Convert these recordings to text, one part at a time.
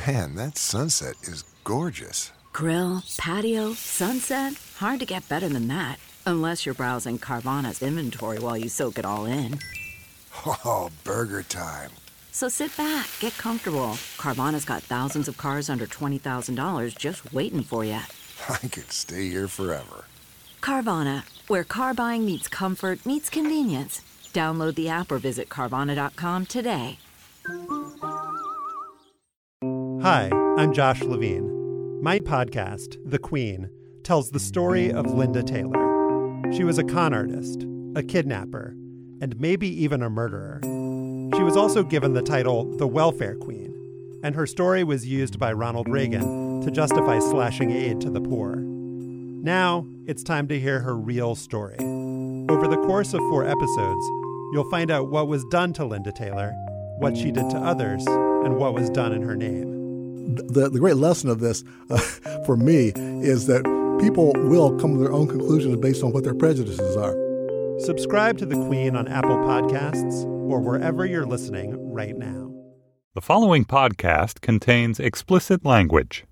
Man, that sunset is gorgeous. Grill, patio, sunset. Hard to get better than that. Unless you're browsing Carvana's inventory while you soak it all in. Oh, burger time. So sit back, get comfortable. Carvana's got thousands of cars under $20,000 just waiting for you. I could stay here forever. Carvana, where car buying meets comfort, meets convenience. Download the app or visit Carvana.com today. Hi, I'm Josh Levine. My podcast, The Queen, tells the story of Linda Taylor. She was a con artist, a kidnapper, and maybe even a murderer. She was also given the title the Welfare Queen, and her story was used by Ronald Reagan to justify slashing aid to the poor. Now, it's time to hear her real story. Over the course of 4 episodes, you'll find out what was done to Linda Taylor, what she did to others, and what was done in her name. The great lesson of this, for me, is that people will come to their own conclusions based on what their prejudices are. Subscribe to The Queen on Apple Podcasts or wherever you're listening right now. The following podcast contains explicit language.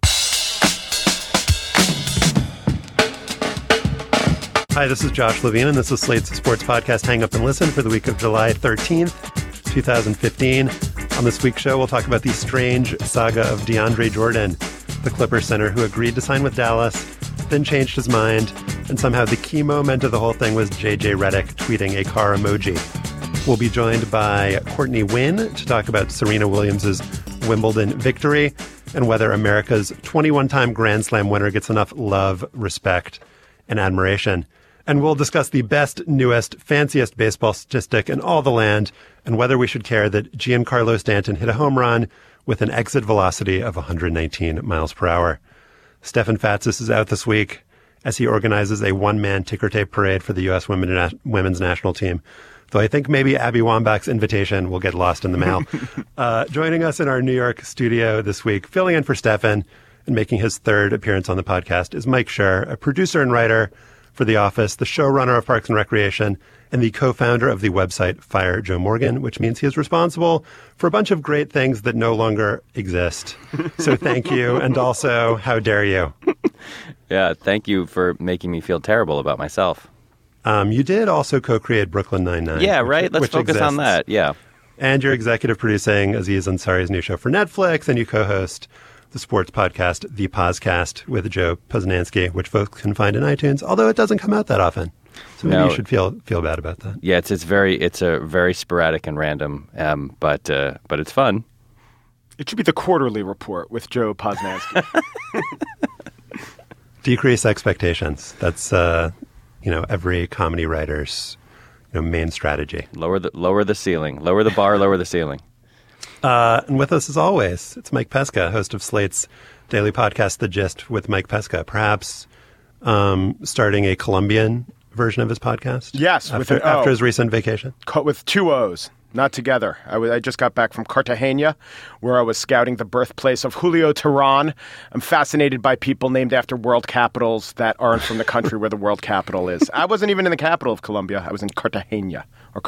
Hi, this is Josh Levine, and this is Slate's sports podcast, Hang Up and Listen, for the week of July 13th, 2015. On this week's show, we'll talk about the strange saga of DeAndre Jordan, the Clippers center who agreed to sign with Dallas, then changed his mind, and somehow the key moment of the whole thing was JJ Redick tweeting a car emoji. We'll be joined by Courtney Wynn to talk about Serena Williams' Wimbledon victory and whether America's 21-time Grand Slam winner gets enough love, respect, and admiration. And we'll discuss the best, newest, fanciest baseball statistic in all the land and whether we should care that Giancarlo Stanton hit a home run with an exit velocity of 119 miles per hour. Stefan Fatsis is out this week as he organizes a one-man ticker tape parade for the U.S. women's national team, though I think maybe Abby Wambach's invitation will get lost in the mail. Joining us in our New York studio this week, filling in for Stefan and making his 3rd appearance on the podcast, is Mike Schur, a producer and writer for The Office, the showrunner of Parks and Recreation, and the co-founder of the website Fire Joe Morgan, which means he is responsible for a bunch of great things that no longer exist. So thank you, and also, how dare you? Yeah, thank you for making me feel terrible about myself. You did also co-create Brooklyn Nine-Nine. Yeah, right? Let's focus on that, yeah. And you're executive producing Aziz Ansari's new show for Netflix, and you co-host the sports podcast, The Poscast, with Joe Posnanski, which folks can find in iTunes, although it doesn't come out that often. So maybe you should feel bad about that. Yeah, it's a very sporadic and random, but it's fun. It should be the quarterly report with Joe Posnanski. Decrease expectations. That's every comedy writer's main strategy. Lower the ceiling. Lower the bar. Lower the ceiling. And with us, as always, it's Mike Pesca, host of Slate's daily podcast, The Gist with Mike Pesca, perhaps starting a Colombian version of his podcast? Yes. After his recent vacation? With 2 O's, not together. I just got back from Cartagena, where I was scouting the birthplace of Julio Teheran. I'm fascinated by people named after world capitals that aren't from the country where the world capital is. I wasn't even in the capital of Colombia. I was in Cartagena.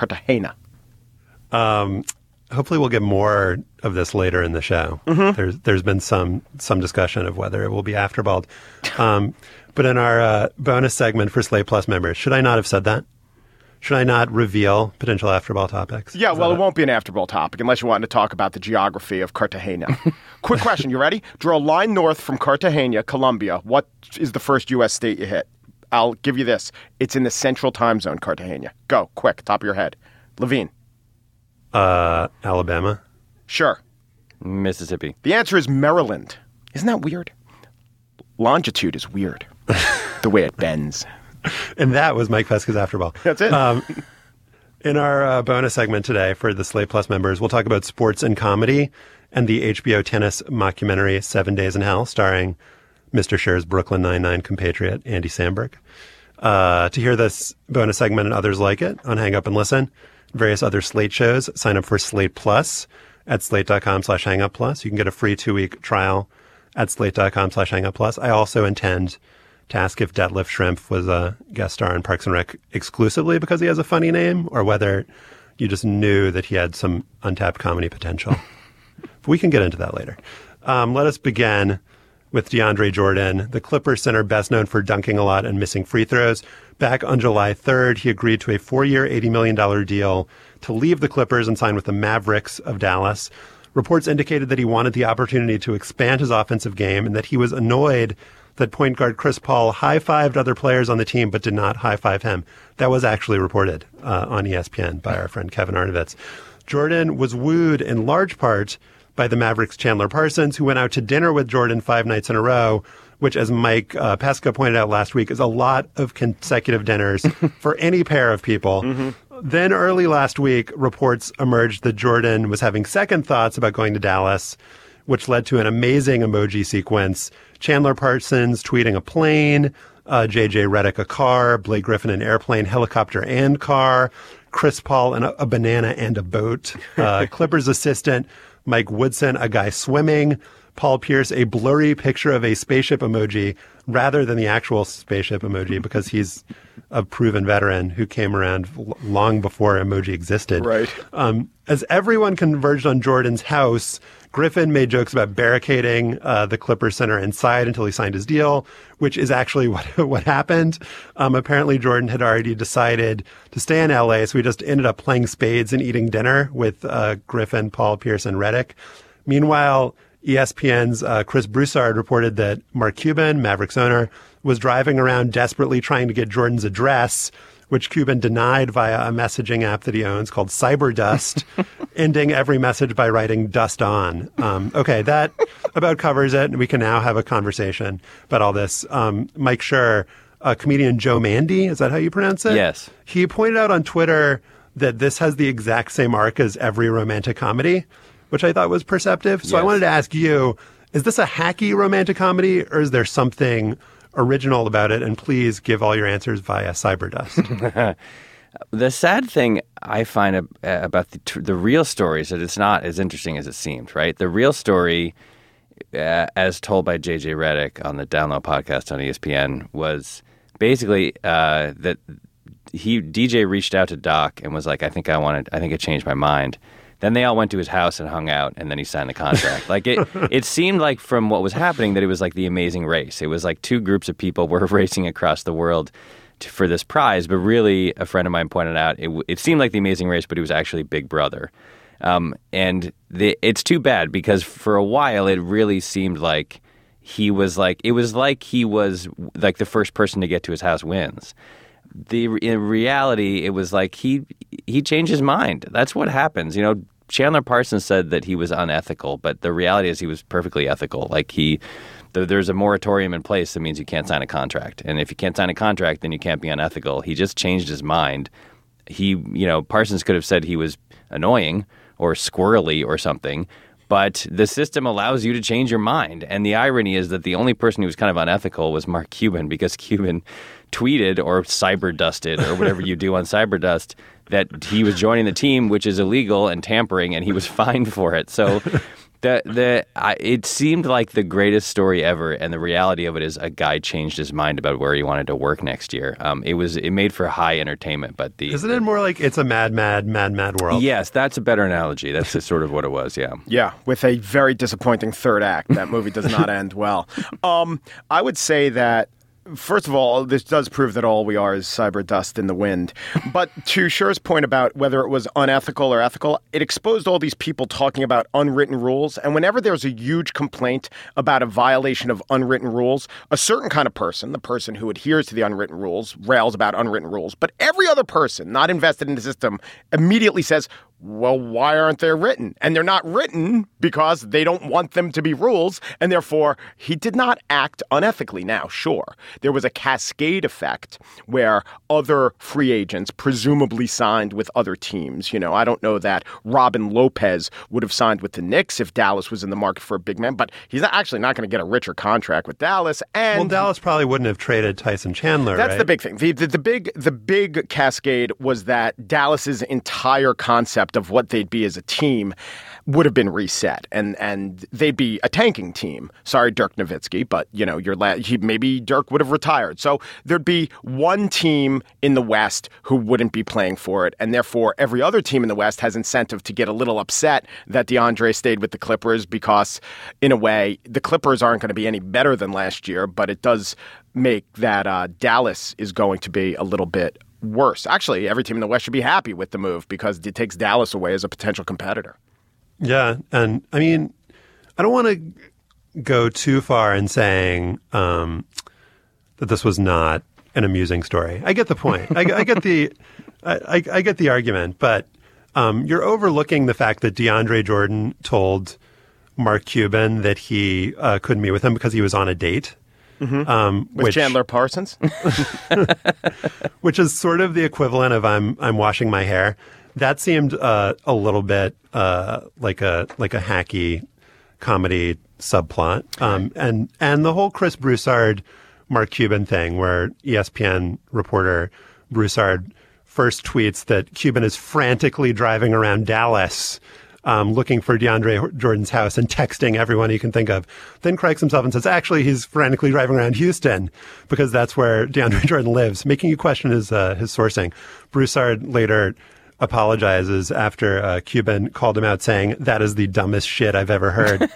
Hopefully we'll get more of this later in the show. Mm-hmm. There's been some discussion of whether it will be afterballed. But in our bonus segment for Slate Plus members, should I not have said that? Should I not reveal potential afterball topics? Yeah, well, it won't be an afterball topic unless you want to talk about the geography of Cartagena. Quick question. You ready? Draw a line north from Cartagena, Colombia. What is the first U.S. state you hit? I'll give you this. It's in the central time zone, Cartagena. Go, quick, top of your head. Levine. Alabama. Sure. Mississippi. The answer is Maryland. Isn't that weird? Longitude is weird. The way it bends. And that was Mike Pesca's Afterball. That's it. In our bonus segment today for the Slate Plus members, we'll talk about sports and comedy and the HBO tennis mockumentary 7 Days in Hell, starring Mr. Schur's Brooklyn Nine-Nine compatriot Andy Samberg. To hear this bonus segment and others like it on Hang Up and Listen, various other Slate shows, sign up for Slate Plus at slate.com/hangupplus. You can get a free 2-week trial at slate.com/hangupplus. I also intend to ask if Detlef Schrempf was a guest star in Parks and Rec exclusively because he has a funny name, or whether you just knew that he had some untapped comedy potential. But we can get into that later. Let us begin with DeAndre Jordan, the Clippers center best known for dunking a lot and missing free throws. Back on July 3rd, he agreed to a 4-year, $80 million deal to leave the Clippers and sign with the Mavericks of Dallas. Reports indicated that he wanted the opportunity to expand his offensive game and that he was annoyed that point guard Chris Paul high-fived other players on the team but did not high-five him. That was actually reported on ESPN by our friend Kevin Arnovitz. Jordan was wooed in large part by the Mavericks' Chandler Parsons, who went out to dinner with Jordan 5 nights in a row, which, as Mike Pesca pointed out last week, is a lot of consecutive dinners for any pair of people. Then early last week, reports emerged that Jordan was having second thoughts about going to Dallas, which led to an amazing emoji sequence. Chandler Parsons tweeting a plane, JJ Redick a car, Blake Griffin an airplane, helicopter and car, Chris Paul and a banana and a boat, Clippers assistant Mike Woodson, a guy swimming, Paul Pierce, a blurry picture of a spaceship emoji rather than the actual spaceship emoji because he's a proven veteran who came around long before emoji existed. Right. As everyone converged on Jordan's house, Griffin made jokes about barricading the Clippers center inside until he signed his deal, which is actually what happened. Apparently, Jordan had already decided to stay in L.A., so he just ended up playing spades and eating dinner with Griffin, Paul Pierce, and Redick. Meanwhile, ESPN's Chris Broussard reported that Mark Cuban, Mavericks owner, was driving around desperately trying to get Jordan's address, which Cuban denied via a messaging app that he owns called Cyberdust, ending every message by writing "dust on." Okay, that about covers it. We can now have a conversation about all this. Mike Schur, comedian Joe Mandy, is that how you pronounce it? Yes. He pointed out on Twitter that this has the exact same arc as every romantic comedy, which I thought was perceptive. So I wanted to ask you, is this a hacky romantic comedy or is there something original about it? And please give all your answers via Cyberdust. The sad thing I find about the real story is that it's not as interesting as it seemed, right? The real story, as told by JJ Redick on the Download podcast on ESPN, was basically that DJ reached out to Doc and was like, I think I changed my mind. Then they all went to his house and hung out, and then he signed the contract. Like it seemed like from what was happening that it was like the Amazing Race. It was like two groups of people were racing across the world for this prize, but really, a friend of mine pointed out, it seemed like the Amazing Race, but it was actually Big Brother. It's too bad because for a while it really seemed like he was like the first person to get to his house wins. In reality, it was like he changed his mind. That's what happens. You know, Chandler Parsons said that he was unethical, but the reality is he was perfectly ethical. Like there's a moratorium in place that means you can't sign a contract. And if you can't sign a contract, then you can't be unethical. He just changed his mind. Parsons could have said he was annoying or squirrely or something, but the system allows you to change your mind. And the irony is that the only person who was kind of unethical was Mark Cuban, because Cuban tweeted or cyberdusted or whatever you do on Cyberdust that he was joining the team, which is illegal and tampering, and he was fined for it. So it seemed like the greatest story ever, and the reality of it is a guy changed his mind about where he wanted to work next year. It made for high entertainment, but isn't it more like it's a mad world? Yes, that's a better analogy. That's sort of what it was. Yeah. Yeah, with a very disappointing third act. That movie does not end well. I would say that, first of all, this does prove that all we are is cyber dust in the wind. But to Schur's point about whether it was unethical or ethical, it exposed all these people talking about unwritten rules. And whenever there's a huge complaint about a violation of unwritten rules, a certain kind of person, the person who adheres to the unwritten rules, rails about unwritten rules. But every other person not invested in the system immediately says, well, why aren't they written? And they're not written because they don't want them to be rules. And therefore, he did not act unethically. Now, sure, there was a cascade effect where other free agents presumably signed with other teams. You know, I don't know that Robin Lopez would have signed with the Knicks if Dallas was in the market for a big man, but he's actually not going to get a richer contract with Dallas. And Dallas probably wouldn't have traded Tyson Chandler. That's right? the big thing. The big cascade was that Dallas's entire concept of what they'd be as a team would have been reset, and they'd be a tanking team. Sorry, Dirk Nowitzki, but maybe Dirk would have retired. So there'd be one team in the West who wouldn't be playing for it, and therefore every other team in the West has incentive to get a little upset that DeAndre stayed with the Clippers because, in a way, the Clippers aren't going to be any better than last year, but it does make that Dallas is going to be a little bit worse. Actually, every team in the West should be happy with the move because it takes Dallas away as a potential competitor. Yeah, and I mean, I don't want to go too far in saying that this was not an amusing story. I get the point. I get the argument, but you're overlooking the fact that DeAndre Jordan told Mark Cuban that he couldn't meet with him because he was on a date. With Chandler Parsons? Which is sort of the equivalent of I'm washing my hair. That seemed a little bit like a hacky comedy subplot. And the whole Chris Broussard, Mark Cuban thing, where ESPN reporter Broussard first tweets that Cuban is frantically driving around Dallas looking for DeAndre Jordan's house and texting everyone he can think of. Then corrects himself and says, actually, he's frantically driving around Houston because that's where DeAndre Jordan lives, making you question his sourcing. Broussard later apologizes after Cuban called him out saying, that is the dumbest shit I've ever heard.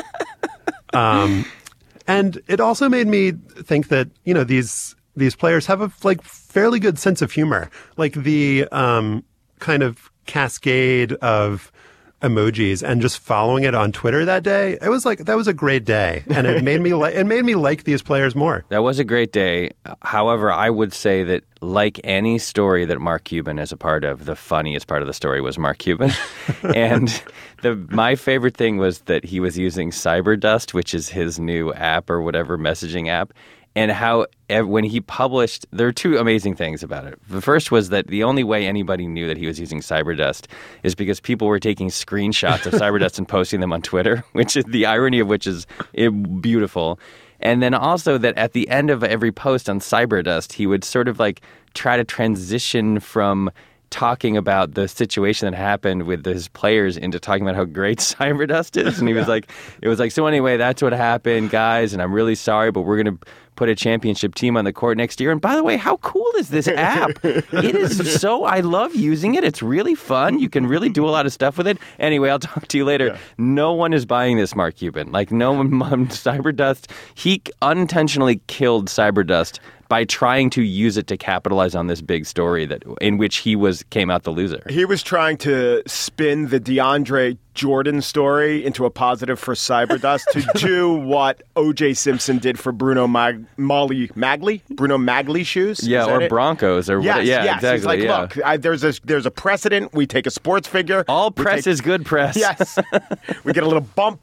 And it also made me think that, these players have a fairly good sense of humor. Like the kind of cascade of emojis and just following it on Twitter that day, it was like that was a great day, and it made me like these players more. That was a great day. However, I would say that like any story that Mark Cuban is a part of, the funniest part of the story was Mark Cuban. And my favorite thing was that he was using Cyberdust, which is his new app or whatever messaging app. And how when he published, there are two amazing things about it. The first was that the only way anybody knew that he was using Cyberdust is because people were taking screenshots of Cyberdust and posting them on Twitter, which is the irony of which is beautiful. And then also that at the end of every post on Cyberdust, he would sort of try to transition from talking about the situation that happened with his players into talking about how great Cyberdust is. And he was so anyway, that's what happened, guys, and I'm really sorry, but we're going to put a championship team on the court next year. And by the way, how cool is this app? It is I love using it. It's really fun. You can really do a lot of stuff with it. Anyway, I'll talk to you later. Yeah. No one is buying this, Mark Cuban. No one, Cyberdust, he unintentionally killed Cyberdust by trying to use it to capitalize on this big story in which he came out the loser. He was trying to spin the DeAndre Jordan story into a positive for Cyberdust to do what O.J. Simpson did for Bruno Magli shoes. Yeah, or Broncos or yes, what? Yeah, yes. exactly. He's look, there's a precedent. We take a sports figure. All press is good press. Yes, we get a little bump.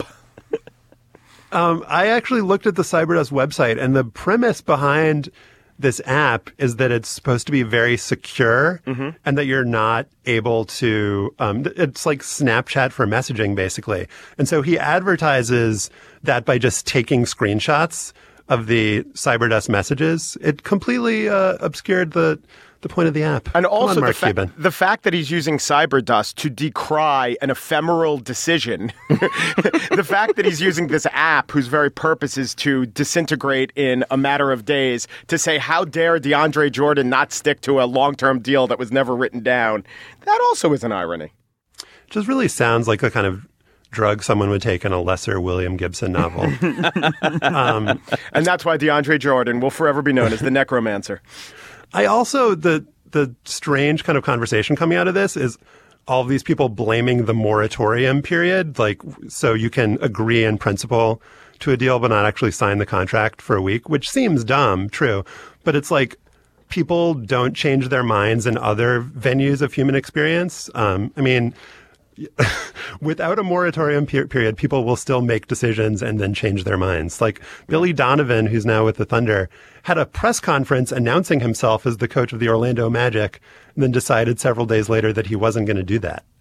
I actually looked at the Cyberdust website, and the premise behind this app is that it's supposed to be very secure and that you're not able to, it's like Snapchat for messaging, basically. And so he advertises that by just taking screenshots of the Cyberdust messages. It completely obscured the point of the app. And also the fact that he's using Cyberdust to decry an ephemeral decision. The fact that he's using this app whose very purpose is to disintegrate in a matter of days to say, how dare DeAndre Jordan not stick to a long-term deal that was never written down. That also is an irony. Just really sounds like the kind of drug someone would take in a lesser William Gibson novel. And that's why DeAndre Jordan will forever be known as the necromancer. I also, the strange kind of conversation coming out of this is all of these people blaming the moratorium period, so you can agree in principle to a deal but not actually sign the contract for a week, which seems dumb, true. But it's people don't change their minds in other venues of human experience. Without a moratorium period, people will still make decisions and then change their minds. Billy Donovan, who's now with the Thunder, had a press conference announcing himself as the coach of the Orlando Magic and then decided several days later that he wasn't going to do that.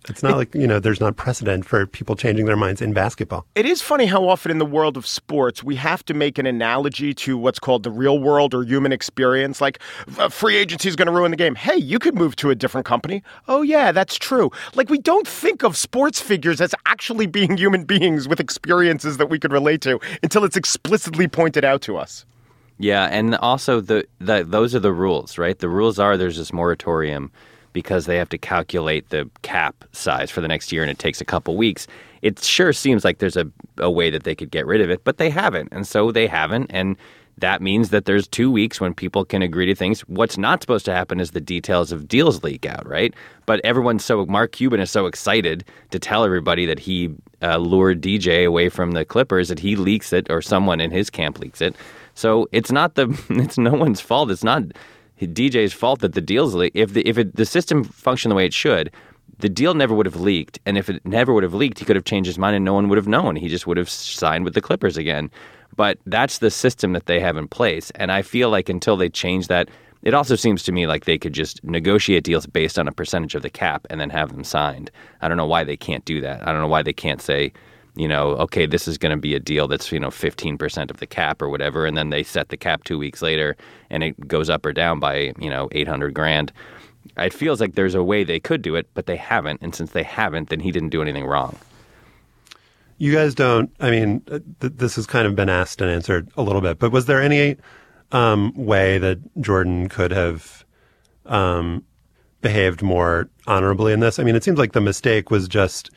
It's not like, there's not precedent for people changing their minds in basketball. It is funny how often in the world of sports, we have to make an analogy to what's called the real world or human experience. Like, free agency is going to ruin the game. Hey, you could move to a different company. Oh, yeah, that's true. Like, we don't think of sports figures as actually being human beings with experiences that we could relate to until it's explicitly pointed out to us. Yeah, and also those are the rules, right? The rules are there's this moratorium because they have to calculate the cap size for the next year, and it takes a couple weeks. It sure seems like there's a way that they could get rid of it, but they haven't, and so they haven't, and that means that there's 2 weeks when people can agree to things. What's not supposed to happen is the details of deals leak out, right? But Mark Cuban is so excited to tell everybody that he lured DJ away from the Clippers that he leaks it, or someone in his camp leaks it. So it's no one's fault. It's not DJ's fault that the deals leak. If the system functioned the way it should, the deal never would have leaked. And if it never would have leaked, he could have changed his mind and no one would have known. He just would have signed with the Clippers again. But that's the system that they have in place. And I feel like until they change that, it also seems to me like they could just negotiate deals based on a percentage of the cap and then have them signed. I don't know why they can't do that. I don't know why they can't say, okay, this is going to be a deal that's, 15% of the cap or whatever. And then they set the cap 2 weeks later and it goes up or down by, $800,000. It feels like there's a way they could do it, but they haven't. And since they haven't, then he didn't do anything wrong. You guys don't, this has kind of been asked and answered a little bit, but was there any way that Jordan could have behaved more honorably in this? I mean, it seems like the mistake was just,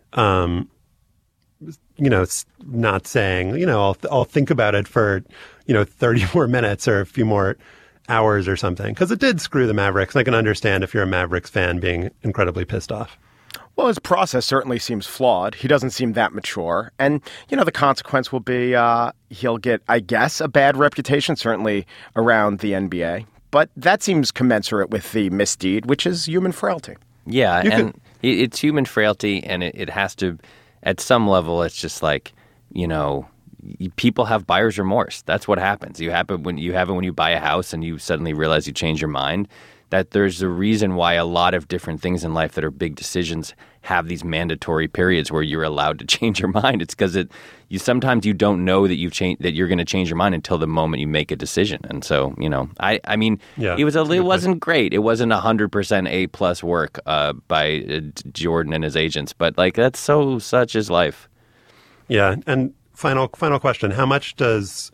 not saying, I'll think about it for, 30 more minutes or a few more hours or something. Because it did screw the Mavericks. I can understand if you're a Mavericks fan being incredibly pissed off. Well, his process certainly seems flawed. He doesn't seem that mature. And, the consequence will be he'll get, I guess, a bad reputation, certainly around the NBA. But that seems commensurate with the misdeed, which is human frailty. Yeah, it's human frailty, and it has to, at some level, it's just like, people have buyer's remorse. That's what happens. You have it when you buy a house and you suddenly realize you change your mind. That there's a reason why a lot of different things in life that are big decisions have these mandatory periods where you're allowed to change your mind. It's because sometimes you don't know that that you're going to change your mind until the moment you make a decision. And so, it wasn't great. It wasn't 100% A+ work by Jordan and his agents, but that's such is life. Yeah, and final question: how much does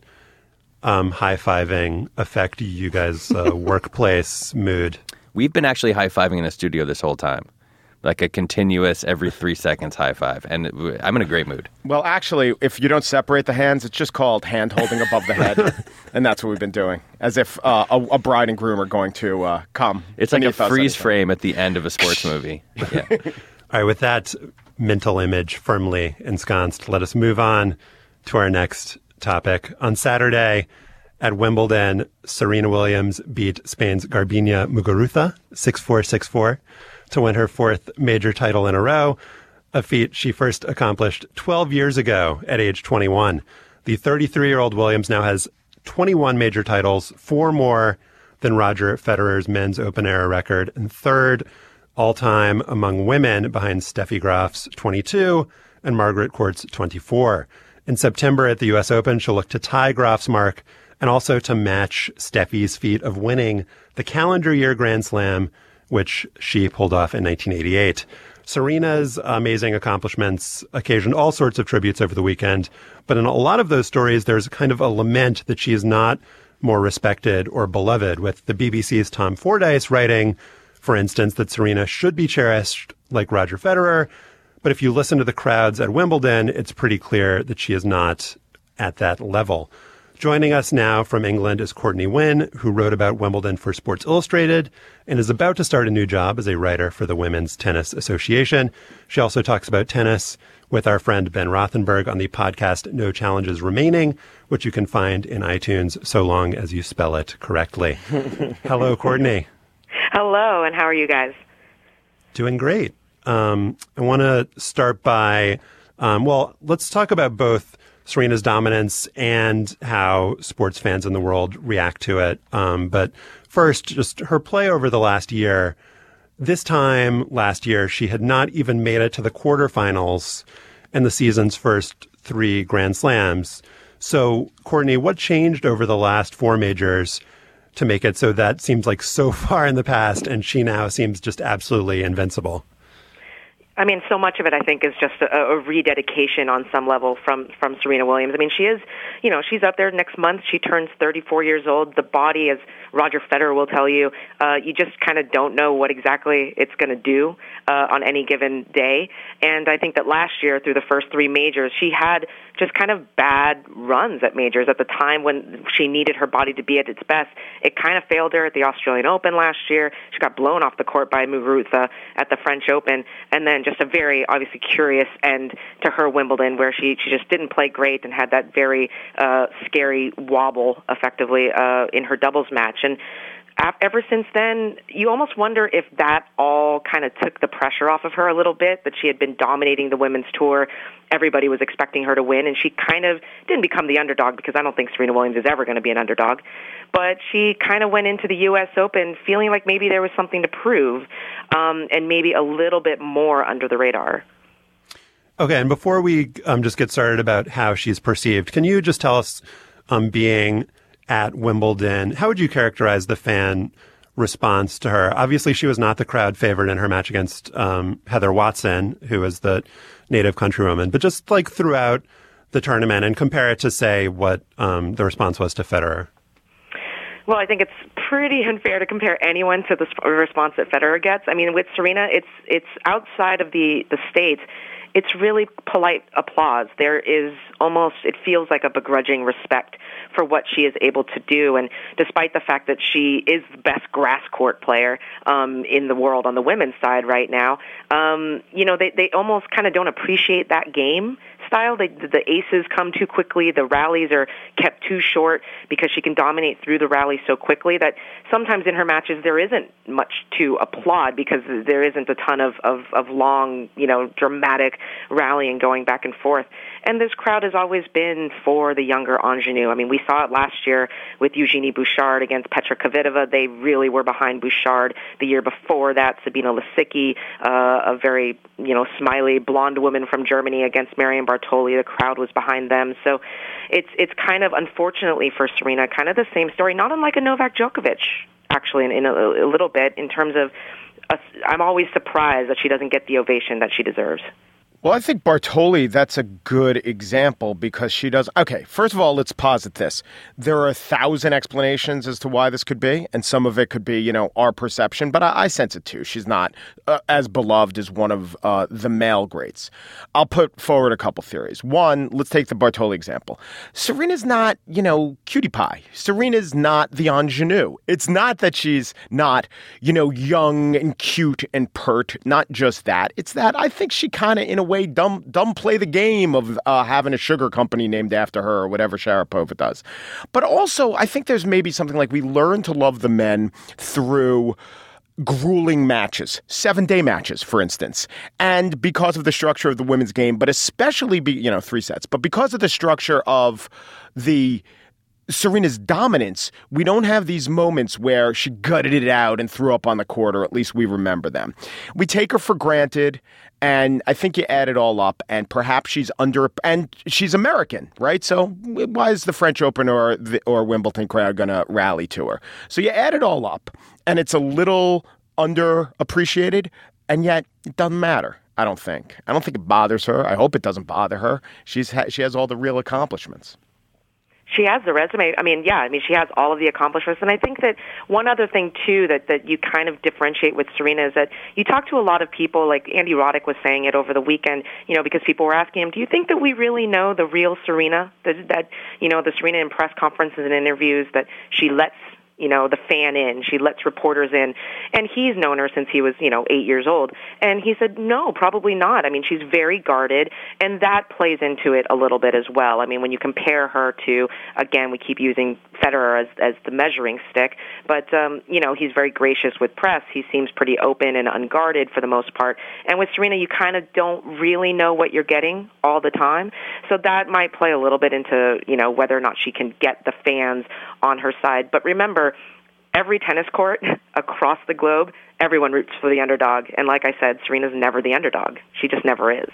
high-fiving affect you guys' workplace mood? We've been actually high-fiving in the studio this whole time. Like a continuous every 3 seconds high five. And I'm in a great mood. Well, actually, if you don't separate the hands, it's just called hand holding above the head. And that's what we've been doing. As if a bride and groom are going to come. It's like a freeze frame at the end of a sports movie. Yeah. All right, with that mental image firmly ensconced, let us move on to our next topic. On Saturday at Wimbledon, Serena Williams beat Spain's Garbiñe Muguruza 6-4, 6-4 to win her fourth major title in a row, a feat she first accomplished 12 years ago at age 21. The 33-year-old Williams now has 21 major titles, 4 more than Roger Federer's men's open-era record, and third all-time among women behind Steffi Graf's 22 and Margaret Court's 24. In September at the U.S. Open, she'll look to tie Graf's mark and also to match Steffi's feat of winning the calendar year Grand Slam, which she pulled off in 1988. Serena's amazing accomplishments occasioned all sorts of tributes over the weekend, but in a lot of those stories, there's kind of a lament that she is not more respected or beloved, with the BBC's Tom Fordyce writing, for instance, that Serena should be cherished like Roger Federer, but if you listen to the crowds at Wimbledon, it's pretty clear that she is not at that level. Joining us now from England is Courtney Wynn, who wrote about Wimbledon for Sports Illustrated and is about to start a new job as a writer for the Women's Tennis Association. She also talks about tennis with our friend Ben Rothenberg on the podcast No Challenges Remaining, which you can find in iTunes so long as you spell it correctly. Hello, Courtney. Hello, and how are you guys? Doing great. I want to start by, let's talk about both Serena's dominance and how sports fans in the world react to it. But first, just her play over the last year this time last year, she had not even made it to the quarterfinals in the season's first 3 Grand Slams. So, Courtney, what changed over the last 4 majors to make it so that seems like so far in the past, and she now seems just absolutely invincible? I mean, so much of it, I think, is just a rededication on some level from Serena Williams. I mean, she is, she's up there next month. She turns 34 years old. The body, as Roger Federer will tell you, you just kind of don't know what exactly it's going to do on any given day. And I think that last year, through the first 3 majors, she had just kind of bad runs at majors at the time when she needed her body to be at its best. It kind of failed her at the Australian Open last year. She got blown off the court by Muguruza at the French Open, and then just a very obviously curious end to her Wimbledon, where she just didn't play great and had that very scary wobble, effectively, in her doubles match. And ever since then, you almost wonder if that all kind of took the pressure off of her a little bit, that she had been dominating the women's tour. Everybody was expecting her to win, and she kind of didn't become the underdog, because I don't think Serena Williams is ever going to be an underdog. But she kind of went into the U.S. Open feeling like maybe there was something to prove, and maybe a little bit more under the radar. Okay, and before we just get started about how she's perceived, can you just tell us, being at Wimbledon, how would you characterize the fan response to her? Obviously, she was not the crowd favorite in her match against Heather Watson, who is the native countrywoman, but just like throughout the tournament, and compare it to, say, what the response was to Federer. Well, I think it's pretty unfair to compare anyone to the response that Federer gets. I mean, with Serena, it's outside of the States. It's really polite applause. There is almost, it feels like a begrudging respect for what she is able to do. And despite the fact that she is the best grass court player in the world on the women's side right now, they almost kind of don't appreciate that game style. The aces come too quickly. The rallies are kept too short because she can dominate through the rally so quickly that sometimes in her matches there isn't much to applaud, because there isn't a ton of long, dramatic rallying going back and forth. And this crowd has always been for the younger ingenue. I mean, we saw it last year with Eugenie Bouchard against Petra Kvitova. They really were behind Bouchard. The year before that, Sabina Lisicki, a very, smiley blonde woman from Germany, against Marion Bartoli. The crowd was behind them. So it's kind of, unfortunately for Serena, kind of the same story, not unlike a Novak Djokovic, actually, in a little bit, in terms of, I'm always surprised that she doesn't get the ovation that she deserves. Well, I think Bartoli, that's a good example, because she does. Okay, first of all, let's posit this. There are 1,000 explanations as to why this could be, and some of it could be, our perception, but I sense it too. She's not as beloved as one of the male greats. I'll put forward a couple theories. One, let's take the Bartoli example. Serena's not, cutie pie. Serena's not the ingenue. It's not that she's not, young and cute and pert. Not just that. It's that I think she kind of, in a way, dumb play the game of having a sugar company named after her, or whatever Sharapova does. But also, I think there's maybe something like we learn to love the men through grueling matches, 7-day matches, for instance. And because of the structure of the women's game, but especially, 3 sets, but because of the structure of the Serena's dominance, we don't have these moments where she gutted it out and threw up on the court, or at least we remember them. We take her for granted, and I think you add it all up, and perhaps she's she's American, right? So why is the French Open or Wimbledon crowd going to rally to her? So you add it all up, and it's a little underappreciated, and yet it doesn't matter. I don't think it bothers her. I hope it doesn't bother her. She has all the real accomplishments. She has the resume. She has all of the accomplishments. And I think that one other thing, too, that you kind of differentiate with Serena is that you talk to a lot of people, like Andy Roddick was saying it over the weekend, because people were asking him, do you think that we really know the real Serena? That the Serena in press conferences and interviews, that she lets the fan in. She lets reporters in. And he's known her since he was, 8 years old. And he said, no, probably not. I mean, she's very guarded, and that plays into it a little bit as well. I mean, when you compare her to, again, we keep using Federer as the measuring stick, but, he's very gracious with press. He seems pretty open and unguarded for the most part. And with Serena, you kind of don't really know what you're getting all the time. So that might play a little bit into, whether or not she can get the fans on her side. But remember, every tennis court across the globe, everyone roots for the underdog. And like I said, Serena's never the underdog. She just never is.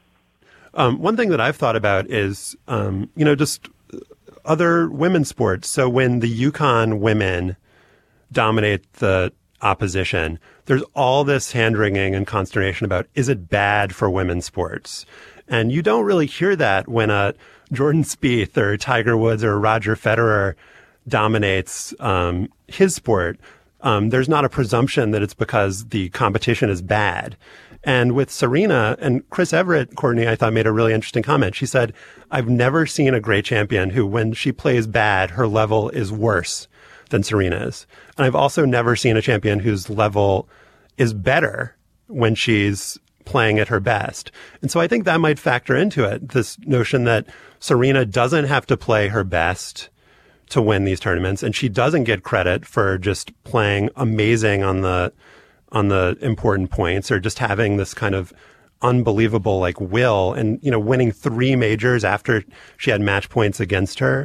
One thing that I've thought about is, just other women's sports. So when the Yukon women dominate the opposition, there's all this hand-wringing and consternation about, is it bad for women's sports? And you don't really hear that when a Jordan Spieth or Tiger Woods or Roger Federer dominates his sport. There's not a presumption that it's because the competition is bad. And with Serena, and Chris Everett, Courtney, I thought made a really interesting comment. She said, I've never seen a great champion who, when she plays bad, her level is worse than Serena's. And I've also never seen a champion whose level is better when she's playing at her best. And so I think that might factor into it, this notion that Serena doesn't have to play her best to win these tournaments, and she doesn't get credit for just playing amazing on the important points, or just having this kind of unbelievable will, and winning 3 majors after she had match points against her.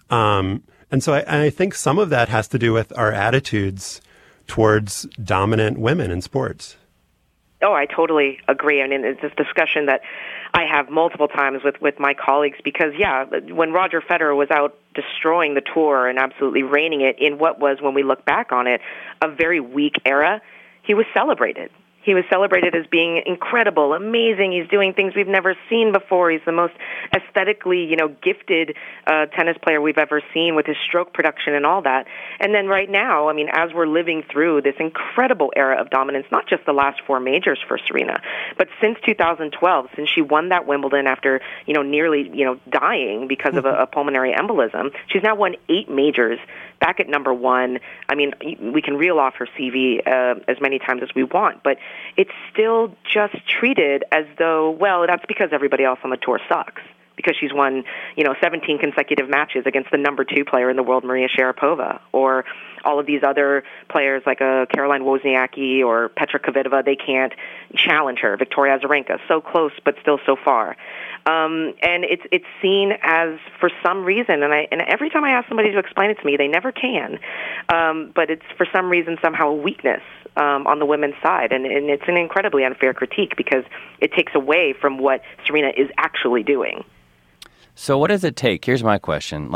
And so I think some of that has to do with our attitudes towards dominant women in sports. Oh, I totally agree. I mean, it's this discussion that I have multiple times with my colleagues because, when Roger Federer was out destroying the tour and absolutely reigning it in what was, when we look back on it, a very weak era, he was celebrated. He was celebrated as being incredible, amazing. He's doing things we've never seen before. He's the most aesthetically, gifted tennis player we've ever seen with his stroke production and all that. And then right now, I mean, as we're living through this incredible era of dominance, not just the last 4 majors for Serena, but since 2012, since she won that Wimbledon after, nearly, dying because of a pulmonary embolism, she's now won 8 majors, back at number 1. I mean, we can reel off her CV as many times as we want, but it's still just treated as though, well, that's because everybody else on the tour sucks, because she's won, 17 consecutive matches against the number 2 player in the world, Maria Sharapova, or all of these other players like Caroline Wozniacki or Petra Kvitova. They can't challenge her. Victoria Azarenka, so close but still so far. And it's seen as, for some reason, and every time I ask somebody to explain it to me, they never can. But it's for some reason somehow a weakness on the women's side, and it's an incredibly unfair critique because it takes away from what Serena is actually doing. So what does it take? Here's my question.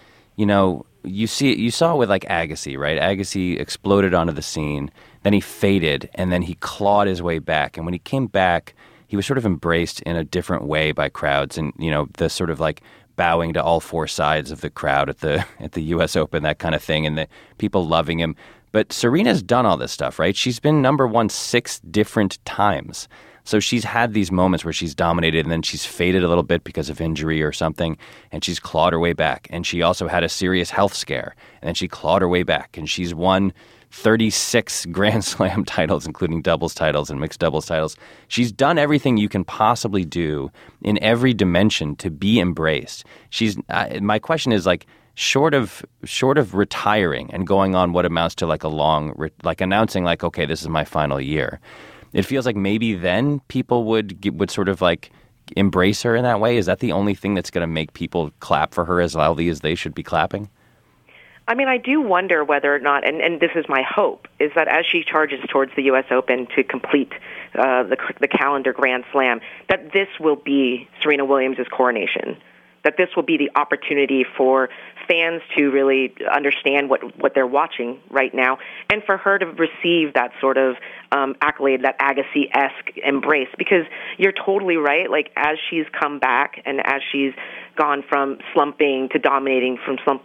You saw it with Agassi, right? Agassi exploded onto the scene, then he faded, and then he clawed his way back. And when he came back, he was sort of embraced in a different way by crowds, and the sort of bowing to all 4 sides of the crowd at the U.S. Open, that kind of thing, and the people loving him. But Serena's done all this stuff, right? She's been number 1 6 different times. So she's had these moments where she's dominated and then she's faded a little bit because of injury or something, and she's clawed her way back. And she also had a serious health scare, and then she clawed her way back. And she's won 36 Grand Slam titles, including doubles titles and mixed doubles titles. She's done everything you can possibly do in every dimension to be embraced. My question is, short of retiring and going on what amounts to a long, announcing okay, this is my final year, it feels like maybe then people would sort of embrace her in that way. Is that the only thing that's going to make people clap for her as loudly as they should be clapping? I mean, I do wonder whether or not, and this is my hope, is that as she charges towards the U.S. Open to complete the calendar Grand Slam, that this will be Serena Williams' coronation, that this will be the opportunity for fans to really understand what they're watching right now, and for her to receive that sort of accolade, that Agassi-esque embrace, because you're totally right. As she's come back and as she's gone from slumping to dominating,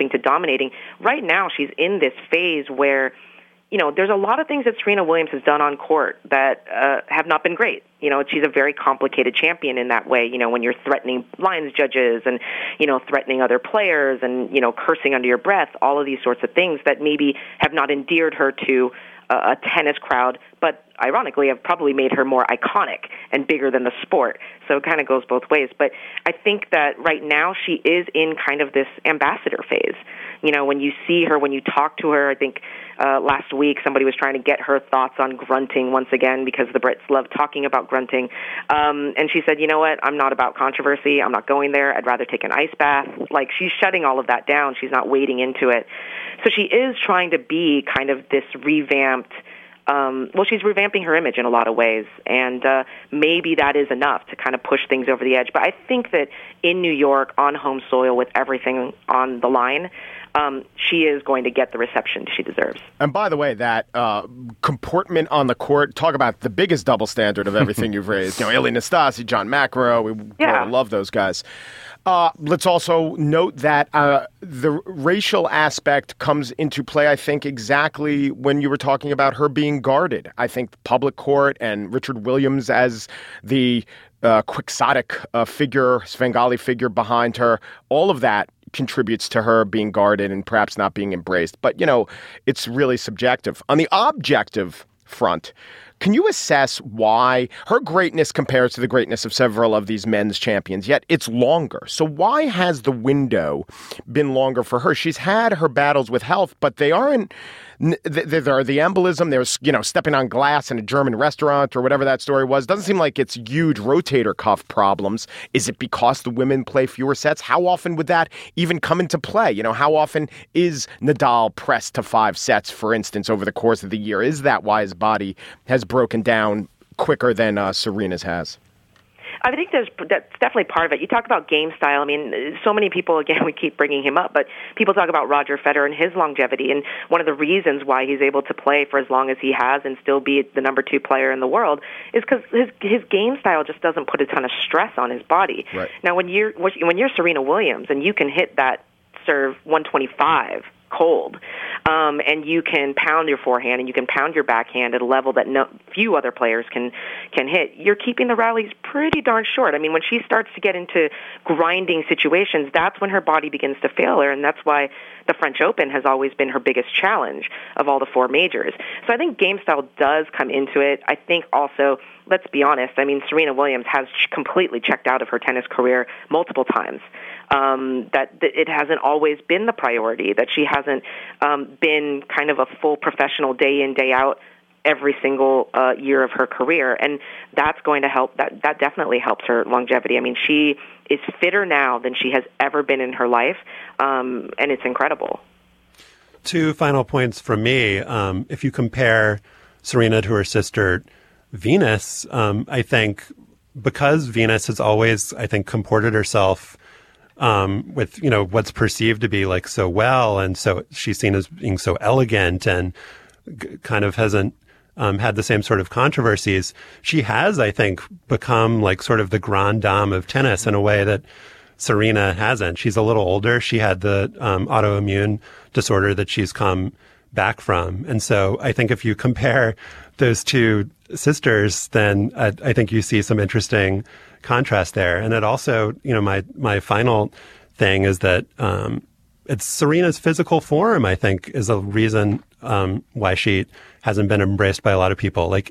right now she's in this phase where, there's a lot of things that Serena Williams has done on court that have not been great. She's a very complicated champion in that way, when you're threatening lines judges and, threatening other players and, cursing under your breath, all of these sorts of things that maybe have not endeared her to a tennis crowd, but ironically have probably made her more iconic and bigger than the sport. So it kind of goes both ways. But I think that right now she is in kind of this ambassador phase. when you see her, when you talk to her, I think last week somebody was trying to get her thoughts on grunting once again because the Brits love talking about grunting. And she said, you know what, I'm not about controversy. I'm not going there. I'd rather take an ice bath. Like, she's shutting all of that down. She's not wading into it. So she is trying to be kind of this revamped, she's revamping her image in a lot of ways, and maybe that is enough to kind of push things over the edge. But I think that in New York, on home soil, with everything on the line, she is going to get the reception she deserves. And by the way, that comportment on the court, talk about the biggest double standard of everything you've raised. Ilie Nastase, John McEnroe, we love those guys. Let's also note that the racial aspect comes into play, I think, exactly when you were talking about her being guarded. I think public court and Richard Williams as the quixotic figure, Svengali figure behind her, all of that contributes to her being guarded and perhaps not being embraced. But, it's really subjective. On the objective front, can you assess why her greatness compares to the greatness of several of these men's champions, yet it's longer? So why has the window been longer for her? She's had her battles with health, but they aren't. There are the embolism. There's, stepping on glass in a German restaurant or whatever that story was. Doesn't seem like it's huge rotator cuff problems. Is it because the women play fewer sets? How often would that even come into play? How often is Nadal pressed to 5 sets, for instance, over the course of the year? Is that why his body has broken down quicker than Serena's has? I think that's definitely part of it. You talk about game style. I mean, so many people, again, we keep bringing him up, but people talk about Roger Federer and his longevity. And one of the reasons why he's able to play for as long as he has and still be the number 2 player in the world is because his game style just doesn't put a ton of stress on his body. Right. Now, when you're Serena Williams and you can hit that serve 125 cold, and you can pound your forehand and you can pound your backhand at a level that few other players can hit, you're keeping the rallies pretty darn short. I mean, when she starts to get into grinding situations, that's when her body begins to fail her, and that's why the French Open has always been her biggest challenge of all the 4 majors. So I think game style does come into it. I think also, let's be honest, I mean, Serena Williams has completely checked out of her tennis career multiple times. That it hasn't always been the priority, that she hasn't been kind of a full professional day in, day out every single year of her career. And that's going to help. That definitely helps her longevity. I mean, she is fitter now than she has ever been in her life, and it's incredible. 2 final points from me. If you compare Serena to her sister Venus, I think because Venus has always, I think, comported herself with, what's perceived to be like so well, and so she's seen as being so elegant and kind of hasn't had the same sort of controversies. She has, I think, become like sort of the grande dame of tennis in a way that Serena hasn't. She's a little older. She had the autoimmune disorder that she's come back from. And so I think if you compare those 2 sisters, then I think you see some interesting contrast there. And it also, my final thing is that it's Serena's physical form, I think, is a reason why she hasn't been embraced by a lot of people. Like,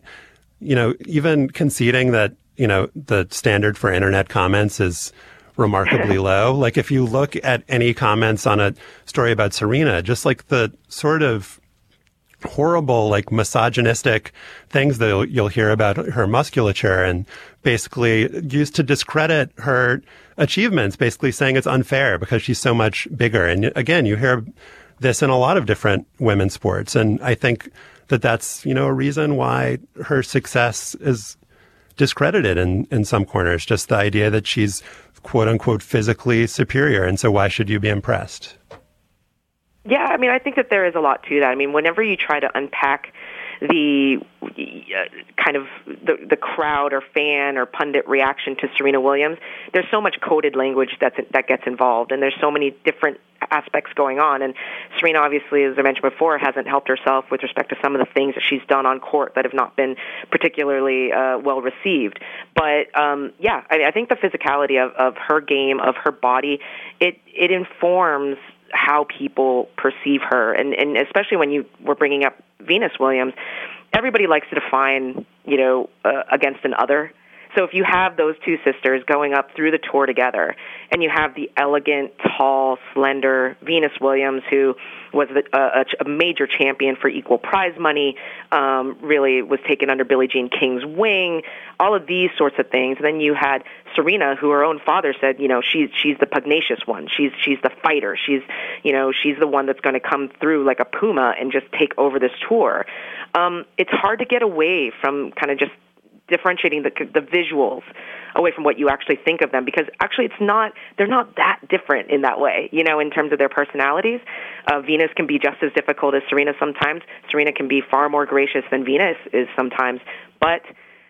even conceding that, the standard for internet comments is remarkably low. Like, if you look at any comments on a story about Serena, just like the sort of horrible, like misogynistic things that you'll hear about her musculature and basically used to discredit her achievements, basically saying it's unfair because she's so much bigger. And again, you hear this in a lot of different women's sports. And I think that that's, a reason why her success is discredited in some corners, just the idea that she's quote unquote physically superior. And so why should you be impressed? Yeah, I mean, I think that there is a lot to that. I mean, whenever you try to unpack the kind of the crowd or fan or pundit reaction to Serena Williams, there's so much coded language that gets involved, and there's so many different aspects going on. And Serena, obviously, as I mentioned before, hasn't helped herself with respect to some of the things that she's done on court that have not been particularly well received. But I think the physicality of her game, of her body, it informs how people perceive her, and especially when you were bringing up Venus Williams, everybody likes to define, against an other. So if you have those two sisters going up through the tour together, and you have the elegant, tall, slender Venus Williams, who was a major champion for equal prize money, really was taken under Billie Jean King's wing, all of these sorts of things. And then you had Serena, who her own father said, she's the pugnacious one. She's the fighter. She's the one that's going to come through like a puma and just take over this tour. It's hard to get away from kind of just differentiating the visuals away from what you actually think of them, because actually they're not that different in that way, in terms of their personalities. Venus can be just as difficult as Serena sometimes. Serena can be far more gracious than Venus is sometimes, but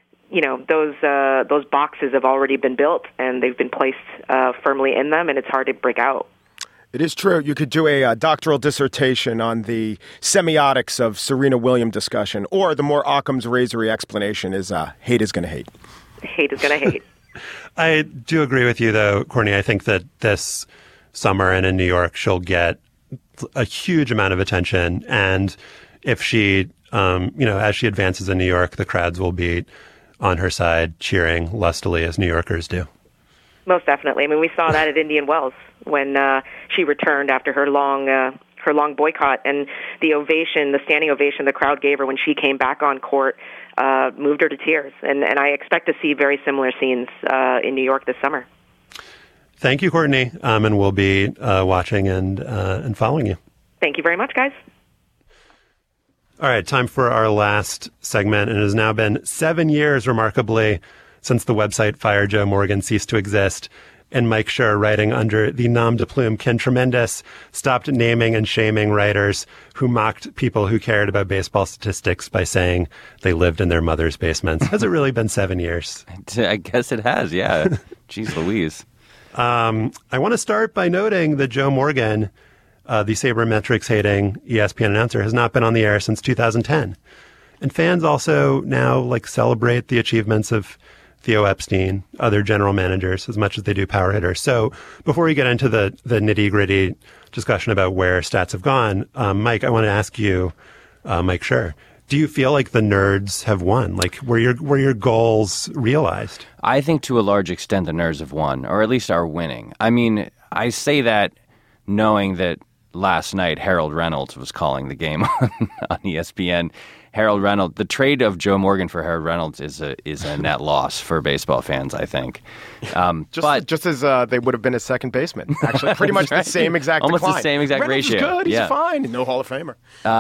those boxes have already been built and they've been placed firmly in them, and it's hard to break out. It is true. You could do a doctoral dissertation on the semiotics of Serena Williams discussion, or the more Occam's razory explanation is hate is going to hate. Hate is going to hate. I do agree with you, though, Courtney. I think that this summer and in New York, she'll get a huge amount of attention. And if she, as she advances in New York, the crowds will be on her side, cheering lustily as New Yorkers do. Most definitely. I mean, we saw that at Indian Wells when she returned after her long boycott, and the standing ovation the crowd gave her when she came back on court moved her to tears. And I expect to see very similar scenes in New York this summer. Thank you, Courtney, and we'll be watching and following you. Thank you very much, guys. All right, time for our last segment, and it has now been 7 years, remarkably, since the website Fire Joe Morgan ceased to exist, and Mike Schur, writing under the nom de plume Ken Tremendous, stopped naming and shaming writers who mocked people who cared about baseball statistics by saying they lived in their mother's basements. Has it really been 7 years? I guess it has, yeah. Jeez Louise. I want to start by noting that Joe Morgan, the sabermetrics-hating ESPN announcer, has not been on the air since 2010. And fans also now celebrate the achievements of Theo Epstein, other general managers, as much as they do power hitters. So before we get into the nitty-gritty discussion about where stats have gone, Mike, I want to ask you, Mike Schur, do you feel like the nerds have won? Were your goals realized? I think to a large extent the nerds have won, or at least are winning. I mean, I say that knowing that last night Harold Reynolds was calling the game on ESPN. Harold Reynolds, the trade of Joe Morgan for Harold Reynolds is a net loss for baseball fans, I think. Just as they would have been a second baseman, actually, pretty much right. The same exact almost decline. The same exact Reynolds ratio. Is good. He's yeah. fine. No Hall of Famer.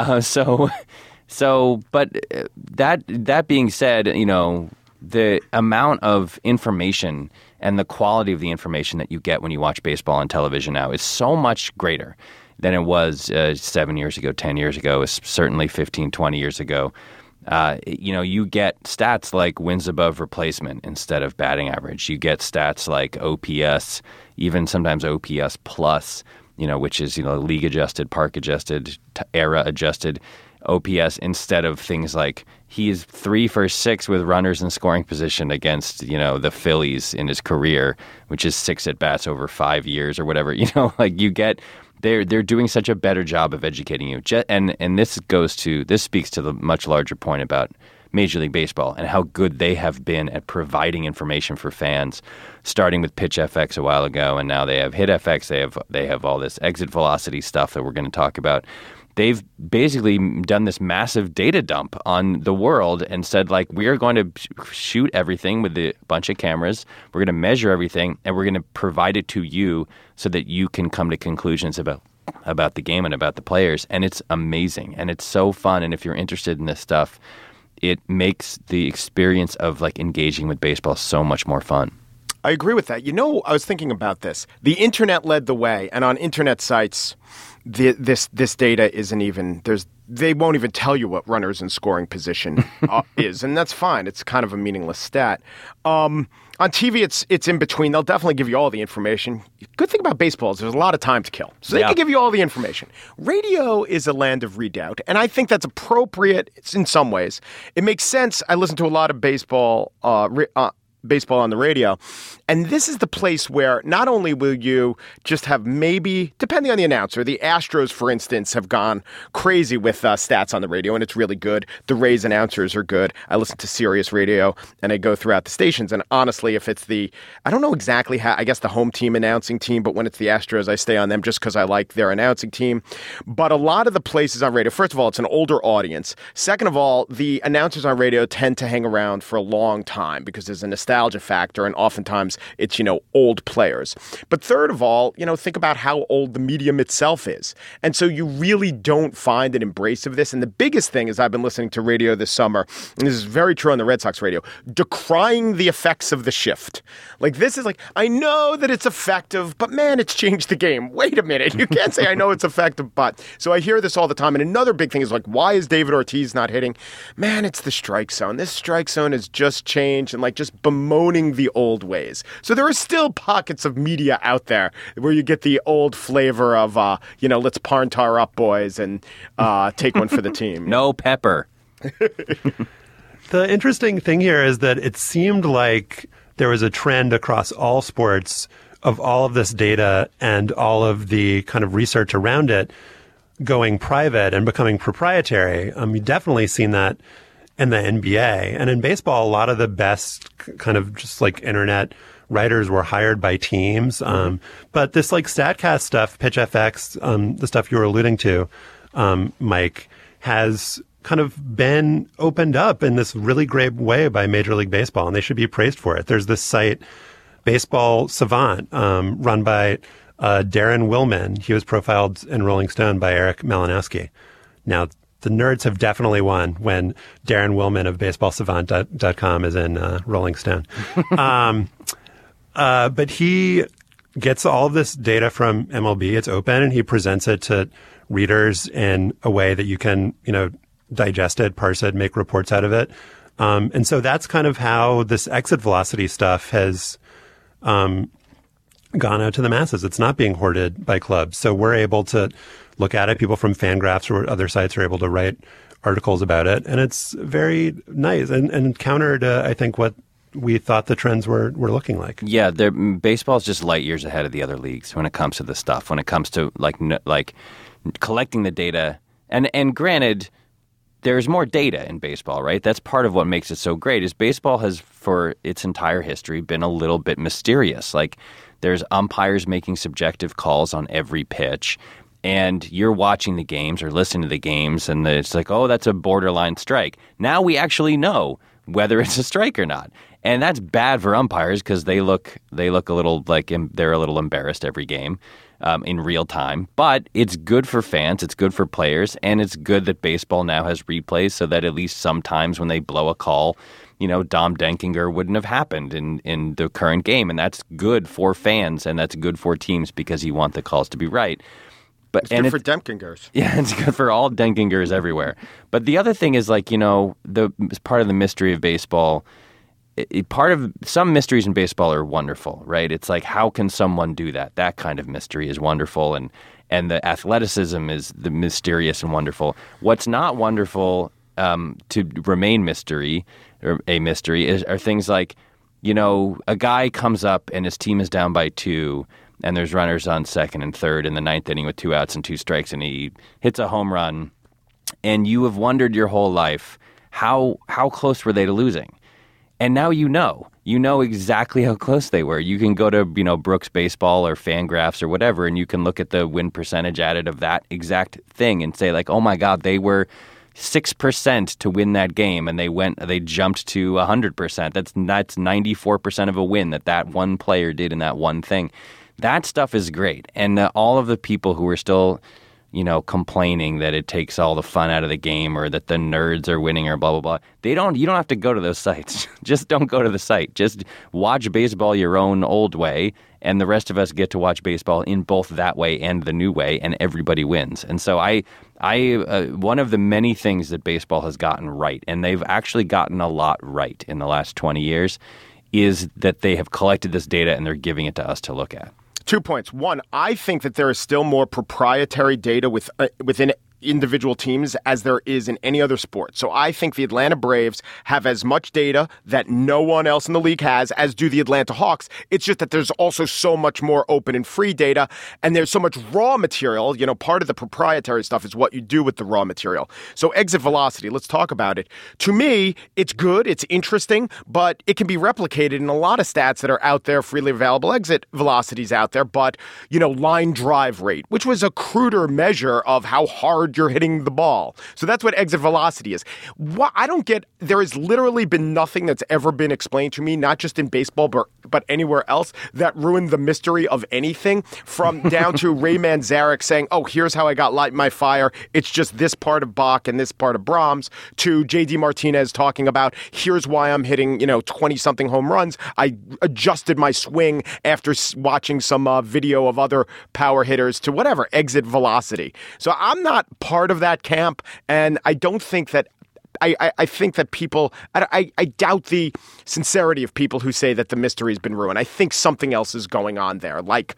But that being said, the amount of information and the quality of the information that you get when you watch baseball on television now is so much greater than it was 7 years ago, 10 years ago, certainly 15, 20 years ago. You get stats like wins above replacement instead of batting average. You get stats like OPS, even sometimes OPS plus, which is, league adjusted, park adjusted, era adjusted OPS, instead of things like he is 3 for 6 with runners in scoring position against, the Phillies in his career, which is 6 at bats over 5 years or whatever. You get. They're doing such a better job of educating you, and this speaks to the much larger point about Major League Baseball and how good they have been at providing information for fans, starting with PitchFX a while ago, and now they have HitFX. They have all this exit velocity stuff that we're going to talk about. They've basically done this massive data dump on the world and said, we are going to shoot everything with a bunch of cameras. We're going to measure everything, and we're going to provide it to you so that you can come to conclusions about the game and about the players. And it's amazing, and it's so fun. And if you're interested in this stuff, it makes the experience of engaging with baseball so much more fun. I agree with that. I was thinking about this. The internet led the way, and on internet sites, this data isn't even they won't even tell you what runners in scoring position is, and that's fine. It's kind of a meaningless stat. On TV, it's in between. They'll definitely give you all the information. Good thing about baseball is there's a lot of time to kill, so they can give you all the information. Radio is a land of redoubt, and I think that's appropriate in some ways. It makes sense. I listen to a lot of baseball baseball on the radio. And this is the place where not only will you just have maybe, depending on the announcer, the Astros, for instance, have gone crazy with stats on the radio, and it's really good. The Rays announcers are good. I listen to Sirius Radio, and I go throughout the stations. And honestly, if it's I don't know exactly how, I guess the home team announcing team, but when it's the Astros, I stay on them just because I like their announcing team. But a lot of the places on radio, first of all, it's an older audience. Second of all, the announcers on radio tend to hang around for a long time because there's a nostalgia factor, and oftentimes it's, old players. But third of all, think about how old the medium itself is. And so you really don't find an embrace of this. And the biggest thing is I've been listening to radio this summer, and this is very true on the Red Sox radio, decrying the effects of the shift. This is I know that it's effective, but man, it's changed the game. Wait a minute. You can't say I know it's effective, but. So I hear this all the time. And another big thing is why is David Ortiz not hitting? Man, it's the strike zone. This strike zone has just changed, and just bemoaning the old ways. So there are still pockets of media out there where you get the old flavor of, let's Parntar up, boys, and take one for the team. No pepper. The interesting thing here is that it seemed like there was a trend across all sports of all of this data and all of the kind of research around it going private and becoming proprietary. You've definitely seen that in the NBA. And in baseball, a lot of the best kind of just internet writers were hired by teams. But this StatCast stuff, PitchFX, the stuff you were alluding to, Mike, has kind of been opened up in this really great way by Major League Baseball, and they should be praised for it. There's this site, Baseball Savant, run by Darren Willman. He was profiled in Rolling Stone by Eric Malinowski. Now, the nerds have definitely won when Darren Willman of BaseballSavant.com is in Rolling Stone. But he gets all of this data from MLB. It's open, and he presents it to readers in a way that you can, digest it, parse it, make reports out of it. And so that's kind of how this exit velocity stuff has gone out to the masses. It's not being hoarded by clubs. So we're able to look at it. People from Fangraphs or other sites are able to write articles about it. And it's very nice and counter to, I think, what we thought the trends were looking like. Yeah, baseball is just light years ahead of the other leagues when it comes to this stuff, when it comes to like collecting the data. And granted, there's more data in baseball, right? That's part of what makes it so great is baseball has, for its entire history, been a little bit mysterious. There's umpires making subjective calls on every pitch, and you're watching the games or listening to the games, and it's oh, that's a borderline strike. Now we actually know whether it's a strike or not. And that's bad for umpires because they look a little they're a little embarrassed every game in real time. But it's good for fans, it's good for players, and it's good that baseball now has replays so that at least sometimes when they blow a call, Dom Denkinger wouldn't have happened in the current game. And that's good for fans and that's good for teams because you want the calls to be right. But it's good for Denkingers. Yeah, it's good for all Denkingers everywhere. But the other thing is the part of the mystery of baseball. Part of some mysteries in baseball are wonderful, right? It's how can someone do that? That kind of mystery is wonderful, and the athleticism is the mysterious and wonderful. What's not wonderful to remain mystery or a mystery are things like, a guy comes up and his team is down by 2, and there's runners on second and third in the 9th inning with 2 outs and 2 strikes, and he hits a home run, and you have wondered your whole life how close were they to losing. And now you know exactly how close they were. You can go to, Brooks Baseball or Fangraphs or whatever, and you can look at the win percentage added of that exact thing and say oh my God, they were 6% to win that game, and they jumped to 100%. That's 94% of a win that one player did in that one thing. That stuff is great. And all of the people who are still complaining that it takes all the fun out of the game or that the nerds are winning or blah, blah, blah. You don't have to go to those sites. Just don't go to the site. Just watch baseball your own old way, and the rest of us get to watch baseball in both that way and the new way, and everybody wins. And so one of the many things that baseball has gotten right, and they've actually gotten a lot right in the last 20 years, is that they have collected this data and they're giving it to us to look at. 2 points. One, I think that there is still more proprietary data within individual teams as there is in any other sport. So I think the Atlanta Braves have as much data that no one else in the league has, as do the Atlanta Hawks. It's just that there's also so much more open and free data, and there's so much raw material. Part of the proprietary stuff is what you do with the raw material. So exit velocity, let's talk about it. To me, it's good, it's interesting, but it can be replicated in a lot of stats that are out there, freely available exit velocities out there, but, line drive rate, which was a cruder measure of how hard you're hitting the ball. So that's what exit velocity is. What I don't get, there has literally been nothing that's ever been explained to me, not just in baseball, but anywhere else, that ruined the mystery of anything, from down to Ray Manzarek saying, oh, here's how I got Light My Fire. It's just this part of Bach and this part of Brahms, to J.D. Martinez talking about, here's why I'm hitting, 20-something home runs. I adjusted my swing after watching some video of other power hitters, to whatever, exit velocity. So I'm not part of that camp, and I don't think that I think that people, I doubt the sincerity of people who say that the mystery has been ruined. I think something else is going on there. Like,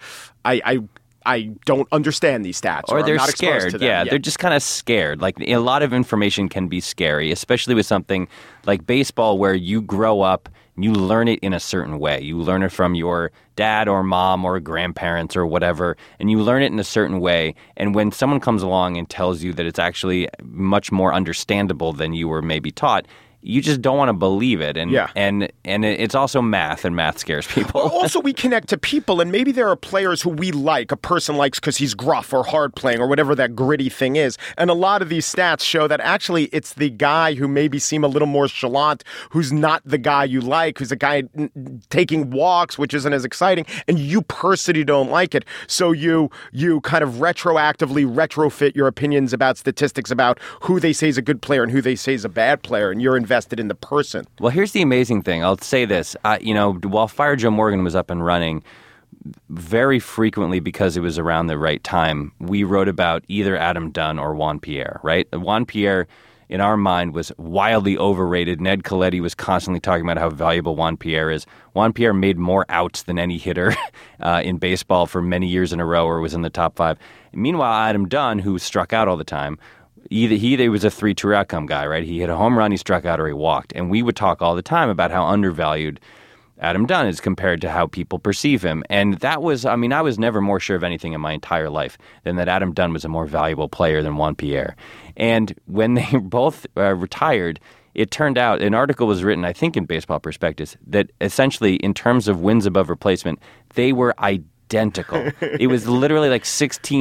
I don't understand these stats. Or they're I'm not exposed scared. to them. Yeah, they're just kind of scared. Like, a lot of information can be scary, especially with something like baseball, where you grow up and you learn it in a certain way. You learn it from your dad or mom or grandparents or whatever, and you learn it in a certain way. And when someone comes along and tells you that it's actually much more understandable than you were maybe taught, you just don't want to believe it. And it's also math, and math scares people. Well, also, we connect to people, and maybe there are players who we like, a person likes because he's gruff or hard playing or whatever that gritty thing is. And a lot of these stats show that actually it's the guy who maybe seem a little more chalant, who's not the guy you like, who's a guy taking walks, which isn't as exciting, and you personally don't like it. So you kind of retroactively retrofit your opinions about statistics about who they say is a good player and who they say is a bad player, and you're invested in the person. Well, here's the amazing thing. I'll say this. While Fire Joe Morgan was up and running, very frequently, because it was around the right time, we wrote about either Adam Dunn or Juan Pierre, right? Juan Pierre, in our mind, was wildly overrated. Ned Colletti was constantly talking about how valuable Juan Pierre is. Juan Pierre made more outs than any hitter in baseball for many years in a row, or was in the top 5. Meanwhile, Adam Dunn, who struck out all the time, he was a 3 true outcome guy, right? He hit a home run, he struck out, or he walked. And we would talk all the time about how undervalued Adam Dunn is compared to how people perceive him. And that was, I was never more sure of anything in my entire life than that Adam Dunn was a more valuable player than Juan Pierre. And when they both retired, it turned out, an article was written, I think in Baseball Prospectus, that essentially in terms of wins above replacement, they were identical. It was literally like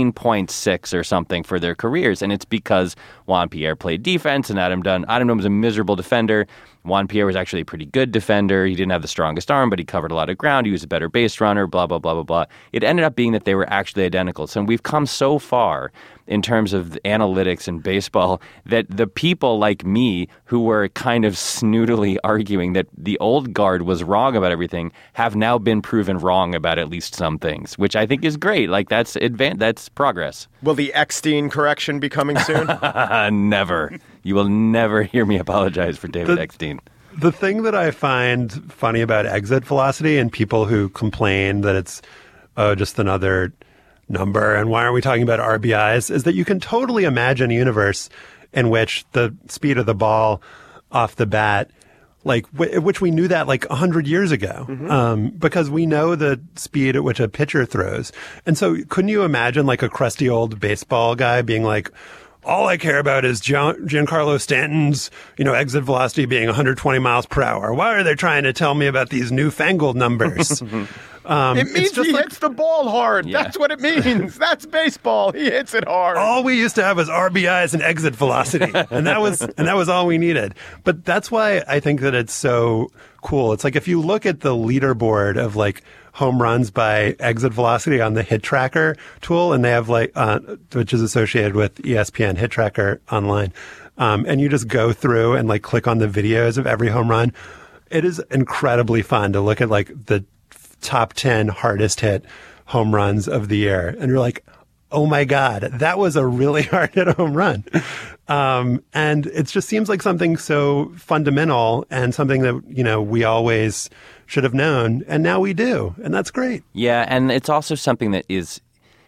16.6 or something for their careers, and it's because Juan Pierre played defense and Adam Dunn was a miserable defender. Juan Pierre was actually a pretty good defender. He didn't have the strongest arm, but he covered a lot of ground. He was a better base runner, blah, blah, blah, blah, blah. It ended up being that they were actually identical. So we've come so far in terms of analytics in baseball that the people like me who were kind of snootily arguing that the old guard was wrong about everything have now been proven wrong about at least some things, which I think is great. Like, that's progress. Will the Eckstein correction be coming soon? Never. You will never hear me apologize for David Eckstein. The thing that I find funny about exit velocity and people who complain that it's just another number and why aren't we talking about RBIs is that you can totally imagine a universe in which the speed of the ball off the bat, like which we knew that like 100 years ago, because we know the speed at which a pitcher throws. And so couldn't you imagine like a crusty old baseball guy being like, all I care about is Giancarlo Stanton's, exit velocity being 120 miles per hour. Why are they trying to tell me about these newfangled numbers? It means he hits the ball hard. Yeah. That's what it means. That's baseball. He hits it hard. All we used to have was RBIs and exit velocity, and that was all we needed. But that's why I think that it's so cool. It's like if you look at the leaderboard of like home runs by exit velocity on the Hit Tracker tool, and they have like which is associated with ESPN Hit Tracker online, and you just go through and like click on the videos of every home run. It is incredibly fun to look at like the top 10 hardest hit home runs of the year. And you're like, oh my God, that was a really hard hit home run. And it just seems like something so fundamental and something that, we always should have known. And now we do. And that's great. Yeah. And it's also something that is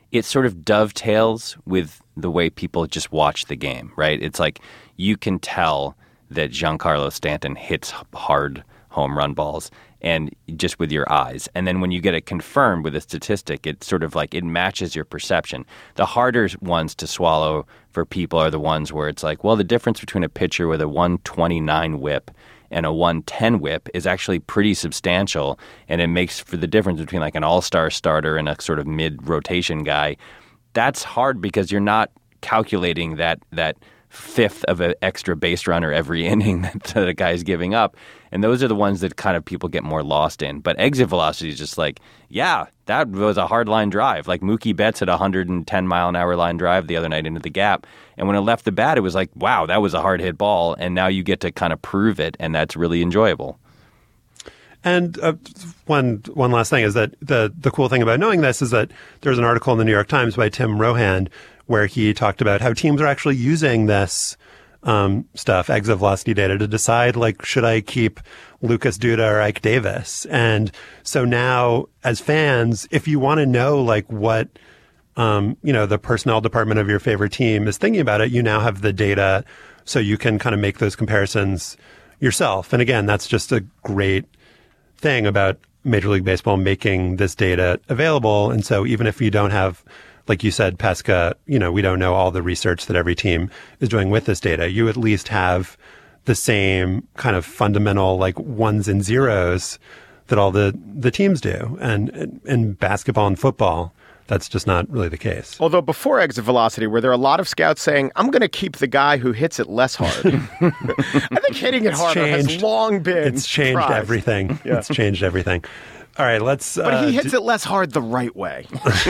it sort of dovetails with the way people just watch the game, right? It's like you can tell that Giancarlo Stanton hits hard home run balls and just with your eyes. And then when you get it confirmed with a statistic, it's sort of like it matches your perception. The harder ones to swallow for people are the ones where it's like, well, the difference between a pitcher with a 129 whip and a 110 whip is actually pretty substantial, and it makes for the difference between like an all-star starter and a sort of mid-rotation guy. That's hard because you're not calculating that fifth of an extra base runner every inning that a guy's giving up. And those are the ones that kind of people get more lost in. But exit velocity is just like, yeah, that was a hard line drive. Like Mookie Betts had a 110-mile-an-hour line drive the other night into the gap. And when it left the bat, it was like, wow, that was a hard hit ball. And now you get to kind of prove it, and that's really enjoyable. And one last thing is that the cool thing about knowing this is that there's an article in the New York Times by Tim Rohan where he talked about how teams are actually using this stuff, exit velocity data, to decide, like, should I keep Lucas Duda or Ike Davis? And so now, as fans, if you want to know, like, what, the personnel department of your favorite team is thinking about it, you now have the data so you can kind of make those comparisons yourself. And again, that's just a great thing about Major League Baseball making this data available. And so even if you don't have, like you said, Pesca, we don't know all the research that every team is doing with this data. You at least have the same kind of fundamental, like, ones and zeros that all the teams do. And in basketball and football, that's just not really the case. Although before exit velocity, were there a lot of scouts saying, I'm going to keep the guy who hits it less hard? I think hitting it harder has long been It's changed prized. Everything. Yeah. It's changed everything. All right, let's... But he hits it less hard the right way.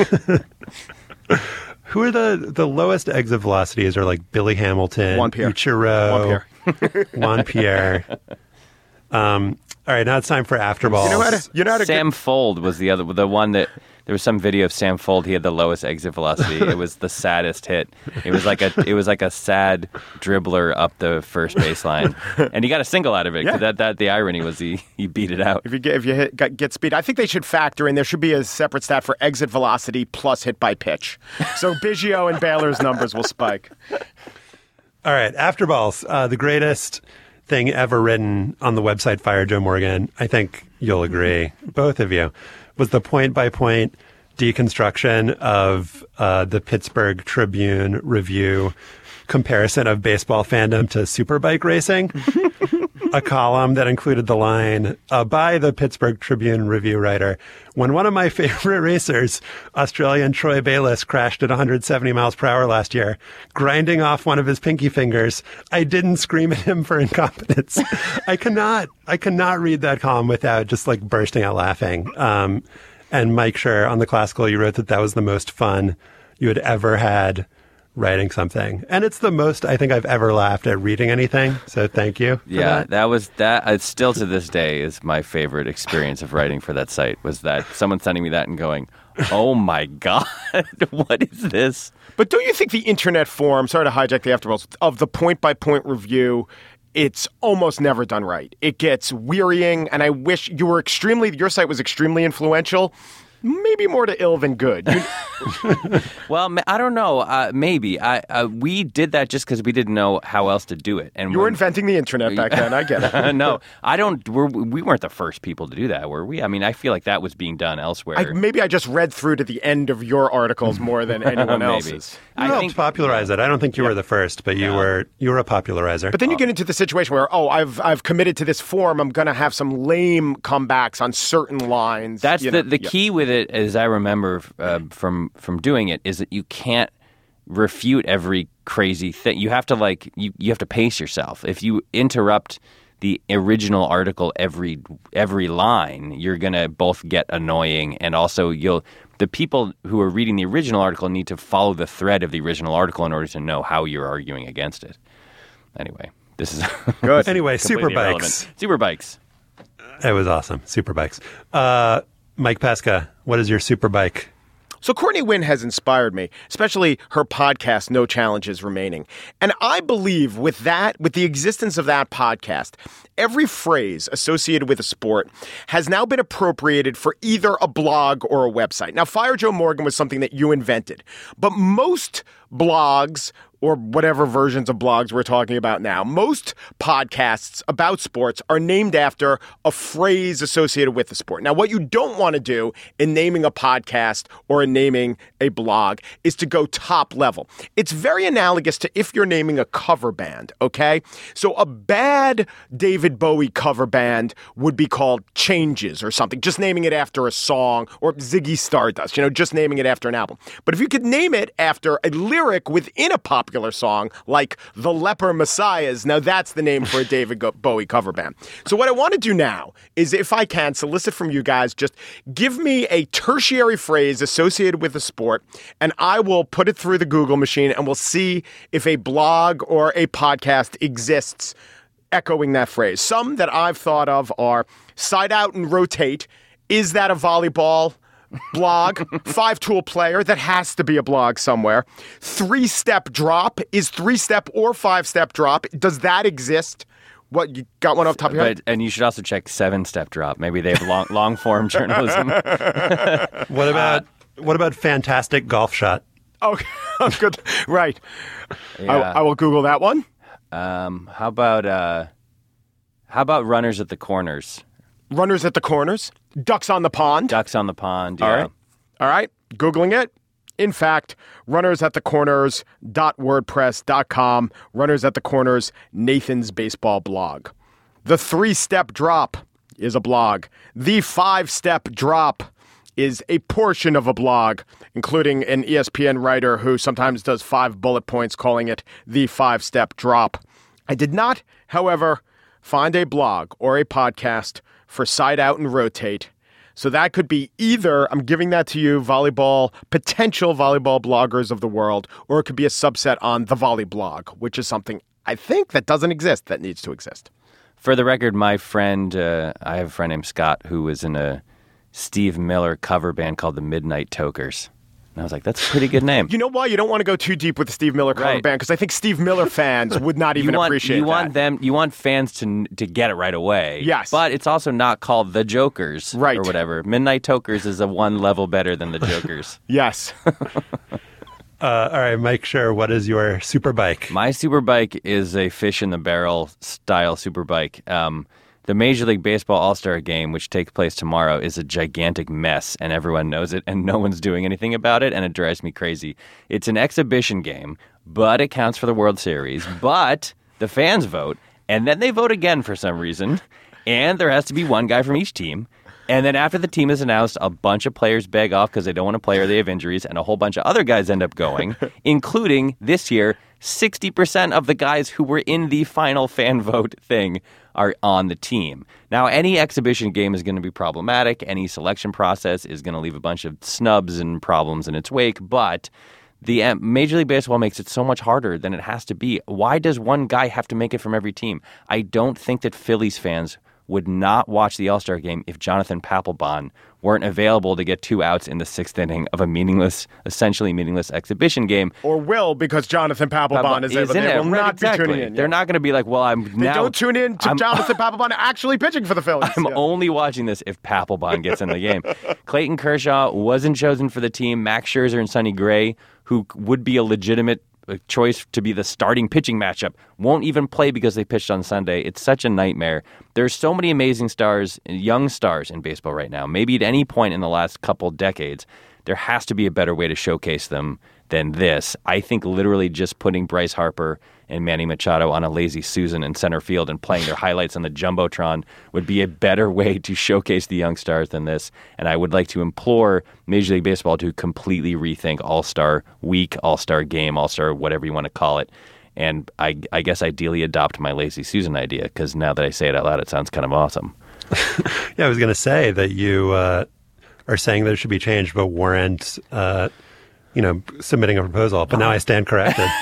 Who are the lowest exit velocities are like Billy Hamilton, Juan Pierre. Ichiro, Juan Pierre. All right, now it's time for After Balls. You know how to Sam Fold was the one that there was some video of Sam Fold. He had the lowest exit velocity. It was the saddest hit. It was like a sad dribbler up the first baseline, and he got a single out of it. Yeah. That the irony was he beat it out. If you get speed, I think they should factor in. There should be a separate stat for exit velocity plus hit by pitch. So Biggio and Baylor's numbers will spike. All right, After Balls, the greatest thing ever written on the website Fire Joe Morgan. I think you'll agree, both of you, was the point-by-point deconstruction of the Pittsburgh Tribune Review comparison of baseball fandom to superbike racing. A column that included the line by the Pittsburgh Tribune Review writer, when one of my favorite racers, Australian Troy Bayliss, crashed at 170 miles per hour last year, grinding off one of his pinky fingers, I didn't scream at him for incompetence. I cannot read that column without just like bursting out laughing. And Mike Schur on The Classical, you wrote that was the most fun you had ever had writing something. And it's the most I think I've ever laughed at reading anything. So thank you. Yeah, that still to this day is my favorite experience of writing for that site, was that someone sending me that and going, oh my God, what is this? But don't you think the internet form, sorry to hijack the afterballs, of the point-by-point review, it's almost never done right. It gets wearying, and I wish your site was extremely influential. Maybe more to ill than good. Well, I don't know. Maybe. We did that just because we didn't know how else to do it. And you were inventing the internet back then. I get it. No, I don't. We weren't the first people to do that, were we? I mean, I feel like that was being done elsewhere. Maybe I just read through to the end of your articles more than anyone else's. You helped popularize it. I don't think you were the first, but you were a popularizer. But then you get into the situation where, I've committed to this form. I'm going to have some lame comebacks on certain lines. That's the key with it, as I remember from doing it, is that you can't refute every crazy thing. You have to you have to pace yourself. If you interrupt the original article every line, you're gonna both get annoying, and also the people who are reading the original article need to follow the thread of the original article in order to know how you're arguing against it. Anyway, this is good. Anyway, Superbikes. Superbikes. It was awesome. Superbikes. Mike Pesca, what is your Superbike? So Courtney Wynn has inspired me, especially her podcast, No Challenges Remaining. And I believe with the existence of that podcast, every phrase associated with a sport has now been appropriated for either a blog or a website. Now, Fire Joe Morgan was something that you invented, but most blogs, or whatever versions of blogs we're talking about now, most podcasts about sports are named after a phrase associated with the sport. Now, what you don't want to do in naming a podcast or in naming a blog is to go top level. It's very analogous to if you're naming a cover band, okay? So a bad David Bowie cover band would be called Changes or something, just naming it after a song, or Ziggy Stardust, just naming it after an album. But if you could name it after a lyric within a popular song like The Leper Messiahs, now that's the name for a David Bowie cover band. So what I want to do now is, if I can, solicit from you guys, just give me a tertiary phrase associated with a sport, and I will put it through the Google machine, and we'll see if a blog or a podcast exists echoing that phrase. Some that I've thought of are Side Out and Rotate. Is that a volleyball blog? 5-tool player. That has to be a blog somewhere. 3-step drop. Is 3-step or 5-step drop, does that exist? What, you got one off the top of your head? And you should also check 7-step drop. Maybe they have long form journalism. What about fantastic golf shot? Okay, good. Right. Yeah. I will Google that one. How about runners at the corners? Runners at the corners. Ducks on the pond. Ducks on the pond. All Yeah. right. All right. Googling it. In fact, runnersatthecorners.wordpress.com. Runners at the Corners, Nathan's baseball blog. The 3-step drop is a blog. The 5-step drop is a portion of a blog, including an ESPN writer who sometimes does 5 bullet points, calling it the 5-step drop. I did not, however, find a blog or a podcast for Side Out and Rotate. So that could be either, I'm giving that to you, potential volleyball bloggers of the world, or it could be a subset on the Volley blog, which is something I think that doesn't exist that needs to exist. For the record, my friend, I have a friend named Scott who was in a Steve Miller cover band called the Midnight Tokers. And I was like, that's a pretty good name. You know why? You don't want to go too deep with the Steve Miller cover band, because I think Steve Miller fans would not even appreciate that. You want fans to get it right away. Yes. But it's also not called the Jokers right. or whatever. Midnight Tokers is a one level better than the Jokers. Yes. All right, Mike Scher, what is your superbike? My superbike is a fish in the barrel style superbike. The Major League Baseball All-Star Game, which takes place tomorrow, is a gigantic mess, and everyone knows it, and no one's doing anything about it, and it drives me crazy. It's an exhibition game, but it counts for the World Series, but the fans vote, and then they vote again for some reason, and there has to be one guy from each team. And then after the team is announced, a bunch of players beg off because they don't want to play or they have injuries, and a whole bunch of other guys end up going, including this year, 60% of the guys who were in the final fan vote thing are on the team. Now, any exhibition game is going to be problematic. Any selection process is going to leave a bunch of snubs and problems in its wake, but the Major League Baseball makes it so much harder than it has to be. Why does one guy have to make it from every team? I don't think that Phillies fans would not watch the All-Star Game if Jonathan Papelbon weren't available to get 2 outs in the 6th inning of a essentially meaningless exhibition game. Or will, because Jonathan Papelbon is able. They will not be tuning in. They're not going to be like, well, They don't tune in to Jonathan Papelbon actually pitching for the Phillies. I'm only watching this if Papelbon gets in the game. Clayton Kershaw wasn't chosen for the team. Max Scherzer and Sonny Gray, who would be a legitimate choice to be the starting pitching matchup, won't even play because they pitched on Sunday. It's such a nightmare. There's so many amazing stars, young stars in baseball right now. Maybe at any point in the last couple decades, there has to be a better way to showcase them than this. I think literally just putting Bryce Harper and Manny Machado on a Lazy Susan in center field and playing their highlights on the Jumbotron would be a better way to showcase the young stars than this. And I would like to implore Major League Baseball to completely rethink All-Star Week, All-Star Game, All-Star whatever you want to call it. And I guess ideally adopt my Lazy Susan idea, because now that I say it out loud, it sounds kind of awesome. Yeah, I was going to say that you are saying that it should be changed, but weren't submitting a proposal. But now I stand corrected.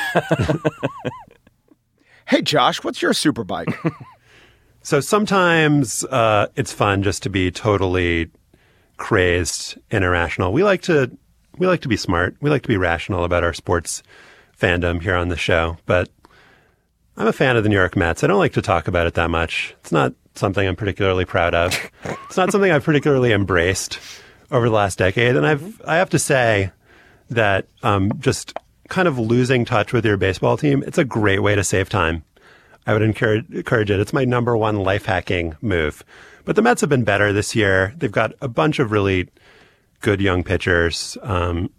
Hey, Josh, what's your superbike? So sometimes it's fun just to be totally crazed and irrational. We like to we like to be smart. We like to be rational about our sports fandom here on the show. But I'm a fan of the New York Mets. I don't like to talk about it that much. It's not something I'm particularly proud of. It's not something I've particularly embraced over the last decade. And I have to say that just kind of losing touch with your baseball team, it's a great way to save time. I would encourage it. It's my number one life hacking move. But the Mets have been better this year. They've got a bunch of really good young pitchers. I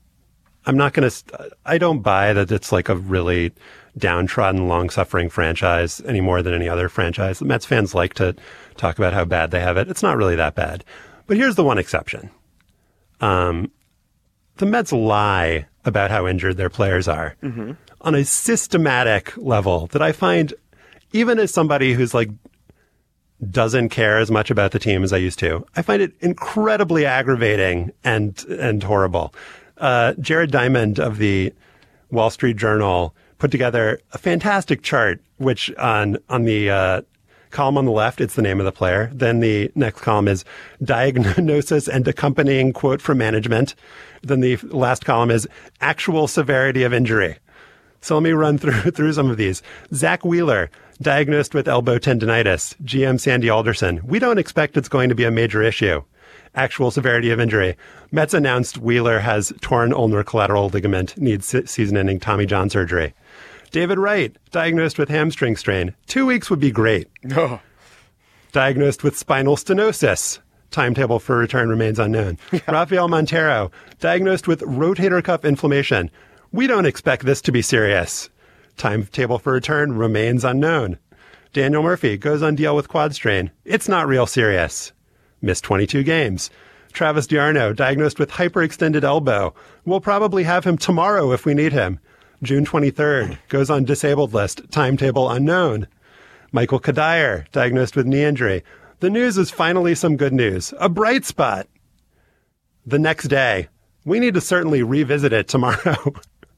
don't buy that it's like a really downtrodden, long-suffering franchise any more than any other franchise. The Mets fans like to talk about how bad they have it. It's not really that bad. But here's the one exception. The Mets lie about how injured their players are on a systematic level that I find, even as somebody who's like doesn't care as much about the team as I used to, I find it incredibly aggravating and horrible. Jared Diamond of the Wall Street Journal put together a fantastic chart, which on the column on the left, it's the name of the player. Then the next column is diagnosis and accompanying quote from management. Then the last column is actual severity of injury. So let me run through some of these. Zach Wheeler, diagnosed with elbow tendonitis. GM Sandy Alderson, we don't expect it's going to be a major issue. Actual severity of injury. Mets announced Wheeler has torn ulnar collateral ligament, needs season-ending Tommy John surgery. David Wright, diagnosed with hamstring strain. 2 weeks would be great. Oh. Diagnosed with spinal stenosis. Timetable for return remains unknown. Rafael Montero, diagnosed with rotator cuff inflammation. We don't expect this to be serious. Timetable for return remains unknown. Daniel Murphy goes on deal with quad strain. It's not real serious. Missed 22 games. Travis d'Arnaud, diagnosed with hyperextended elbow. We'll probably have him tomorrow if we need him. June 23rd, goes on disabled list. Timetable unknown. Michael Kadire, diagnosed with knee injury. The news is finally some good news. A bright spot. The next day, we need to certainly revisit it tomorrow.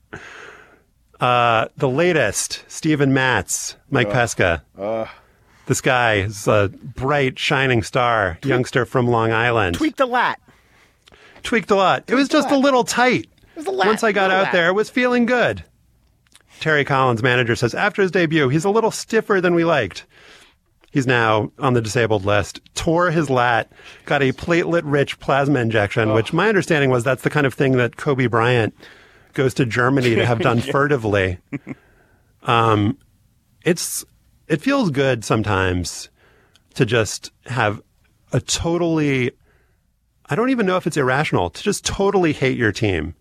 The latest, Steven Matz, Mike Pesca. This guy is a bright, shining star, youngster from Long Island. Tweaked a lot. It was just a little tight. Once I got out there, it was feeling good. Terry Collins, manager, says after his debut, he's a little stiffer than we liked. He's now on the disabled list. Tore his lat, got a platelet-rich plasma injection, which my understanding was that's the kind of thing that Kobe Bryant goes to Germany to have done furtively. It feels good sometimes to just have a totally, I don't even know if it's irrational, to just totally hate your team.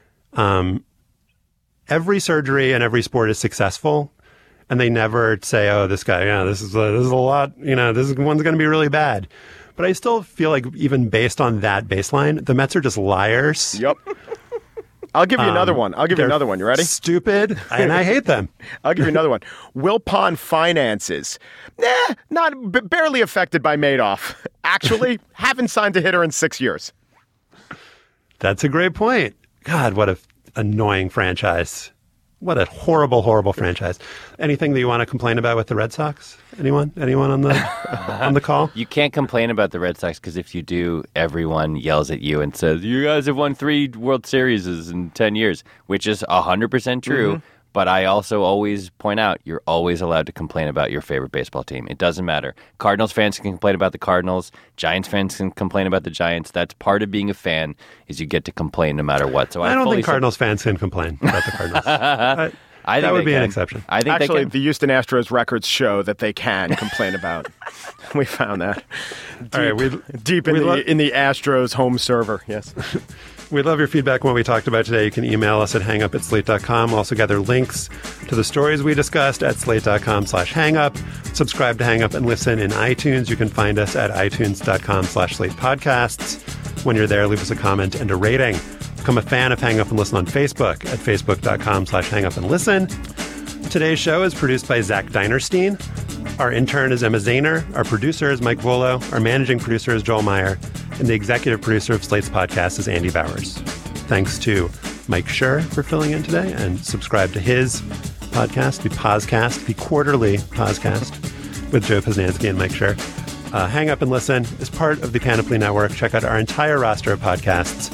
Every surgery in every sport is successful, and they never say, oh, this guy, this is a lot, this one's going to be really bad. But I still feel like even based on that baseline, the Mets are just liars. Yep. I'll give you another one. You ready? Stupid, and I hate them. I'll give you another one. Wilpon finances. Barely affected by Madoff. Actually, haven't signed a hitter in 6 years. That's a great point. God, what a annoying franchise. What a horrible, horrible franchise. Anything that you want to complain about with the Red Sox? Anyone on the call? You can't complain about the Red Sox because if you do, everyone yells at you and says, you guys have won 3 World Series in 10 years, which is 100% true. Mm-hmm. But I also always point out, you're always allowed to complain about your favorite baseball team. It doesn't matter. Cardinals fans can complain about the Cardinals. Giants fans can complain about the Giants. That's part of being a fan, is you get to complain no matter what. So I don't think Cardinals fans can complain about the Cardinals. I think that would be an exception. I think actually, the Houston Astros records show that they can complain about. We found that deep in the Astros home server. Yes. We love your feedback on what we talked about today. You can email us at hangup@slate.com. We'll also gather links to the stories we discussed at slate.com/hangup. Subscribe to Hang Up and listen in iTunes. You can find us at itunes.com/slate-podcasts. When you're there, leave us a comment and a rating. Become a fan of Hang Up and Listen on Facebook at facebook.com/hangupandlisten. Today's show is produced by Zach Dinerstein. Our intern is Emma Zahner. Our producer is Mike Volo. Our managing producer is Joel Meyer. And the executive producer of Slate's podcast is Andy Bowers. Thanks to Mike Schur for filling in today, and subscribe to his podcast, the Poscast, the quarterly Poscast with Joe Posnanski and Mike Schur. Hang Up and Listen is part of the Panoply Network. Check out our entire roster of podcasts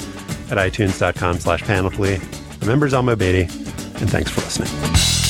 at itunes.com/panoply. Remember Zalmo Beatty, and thanks for listening.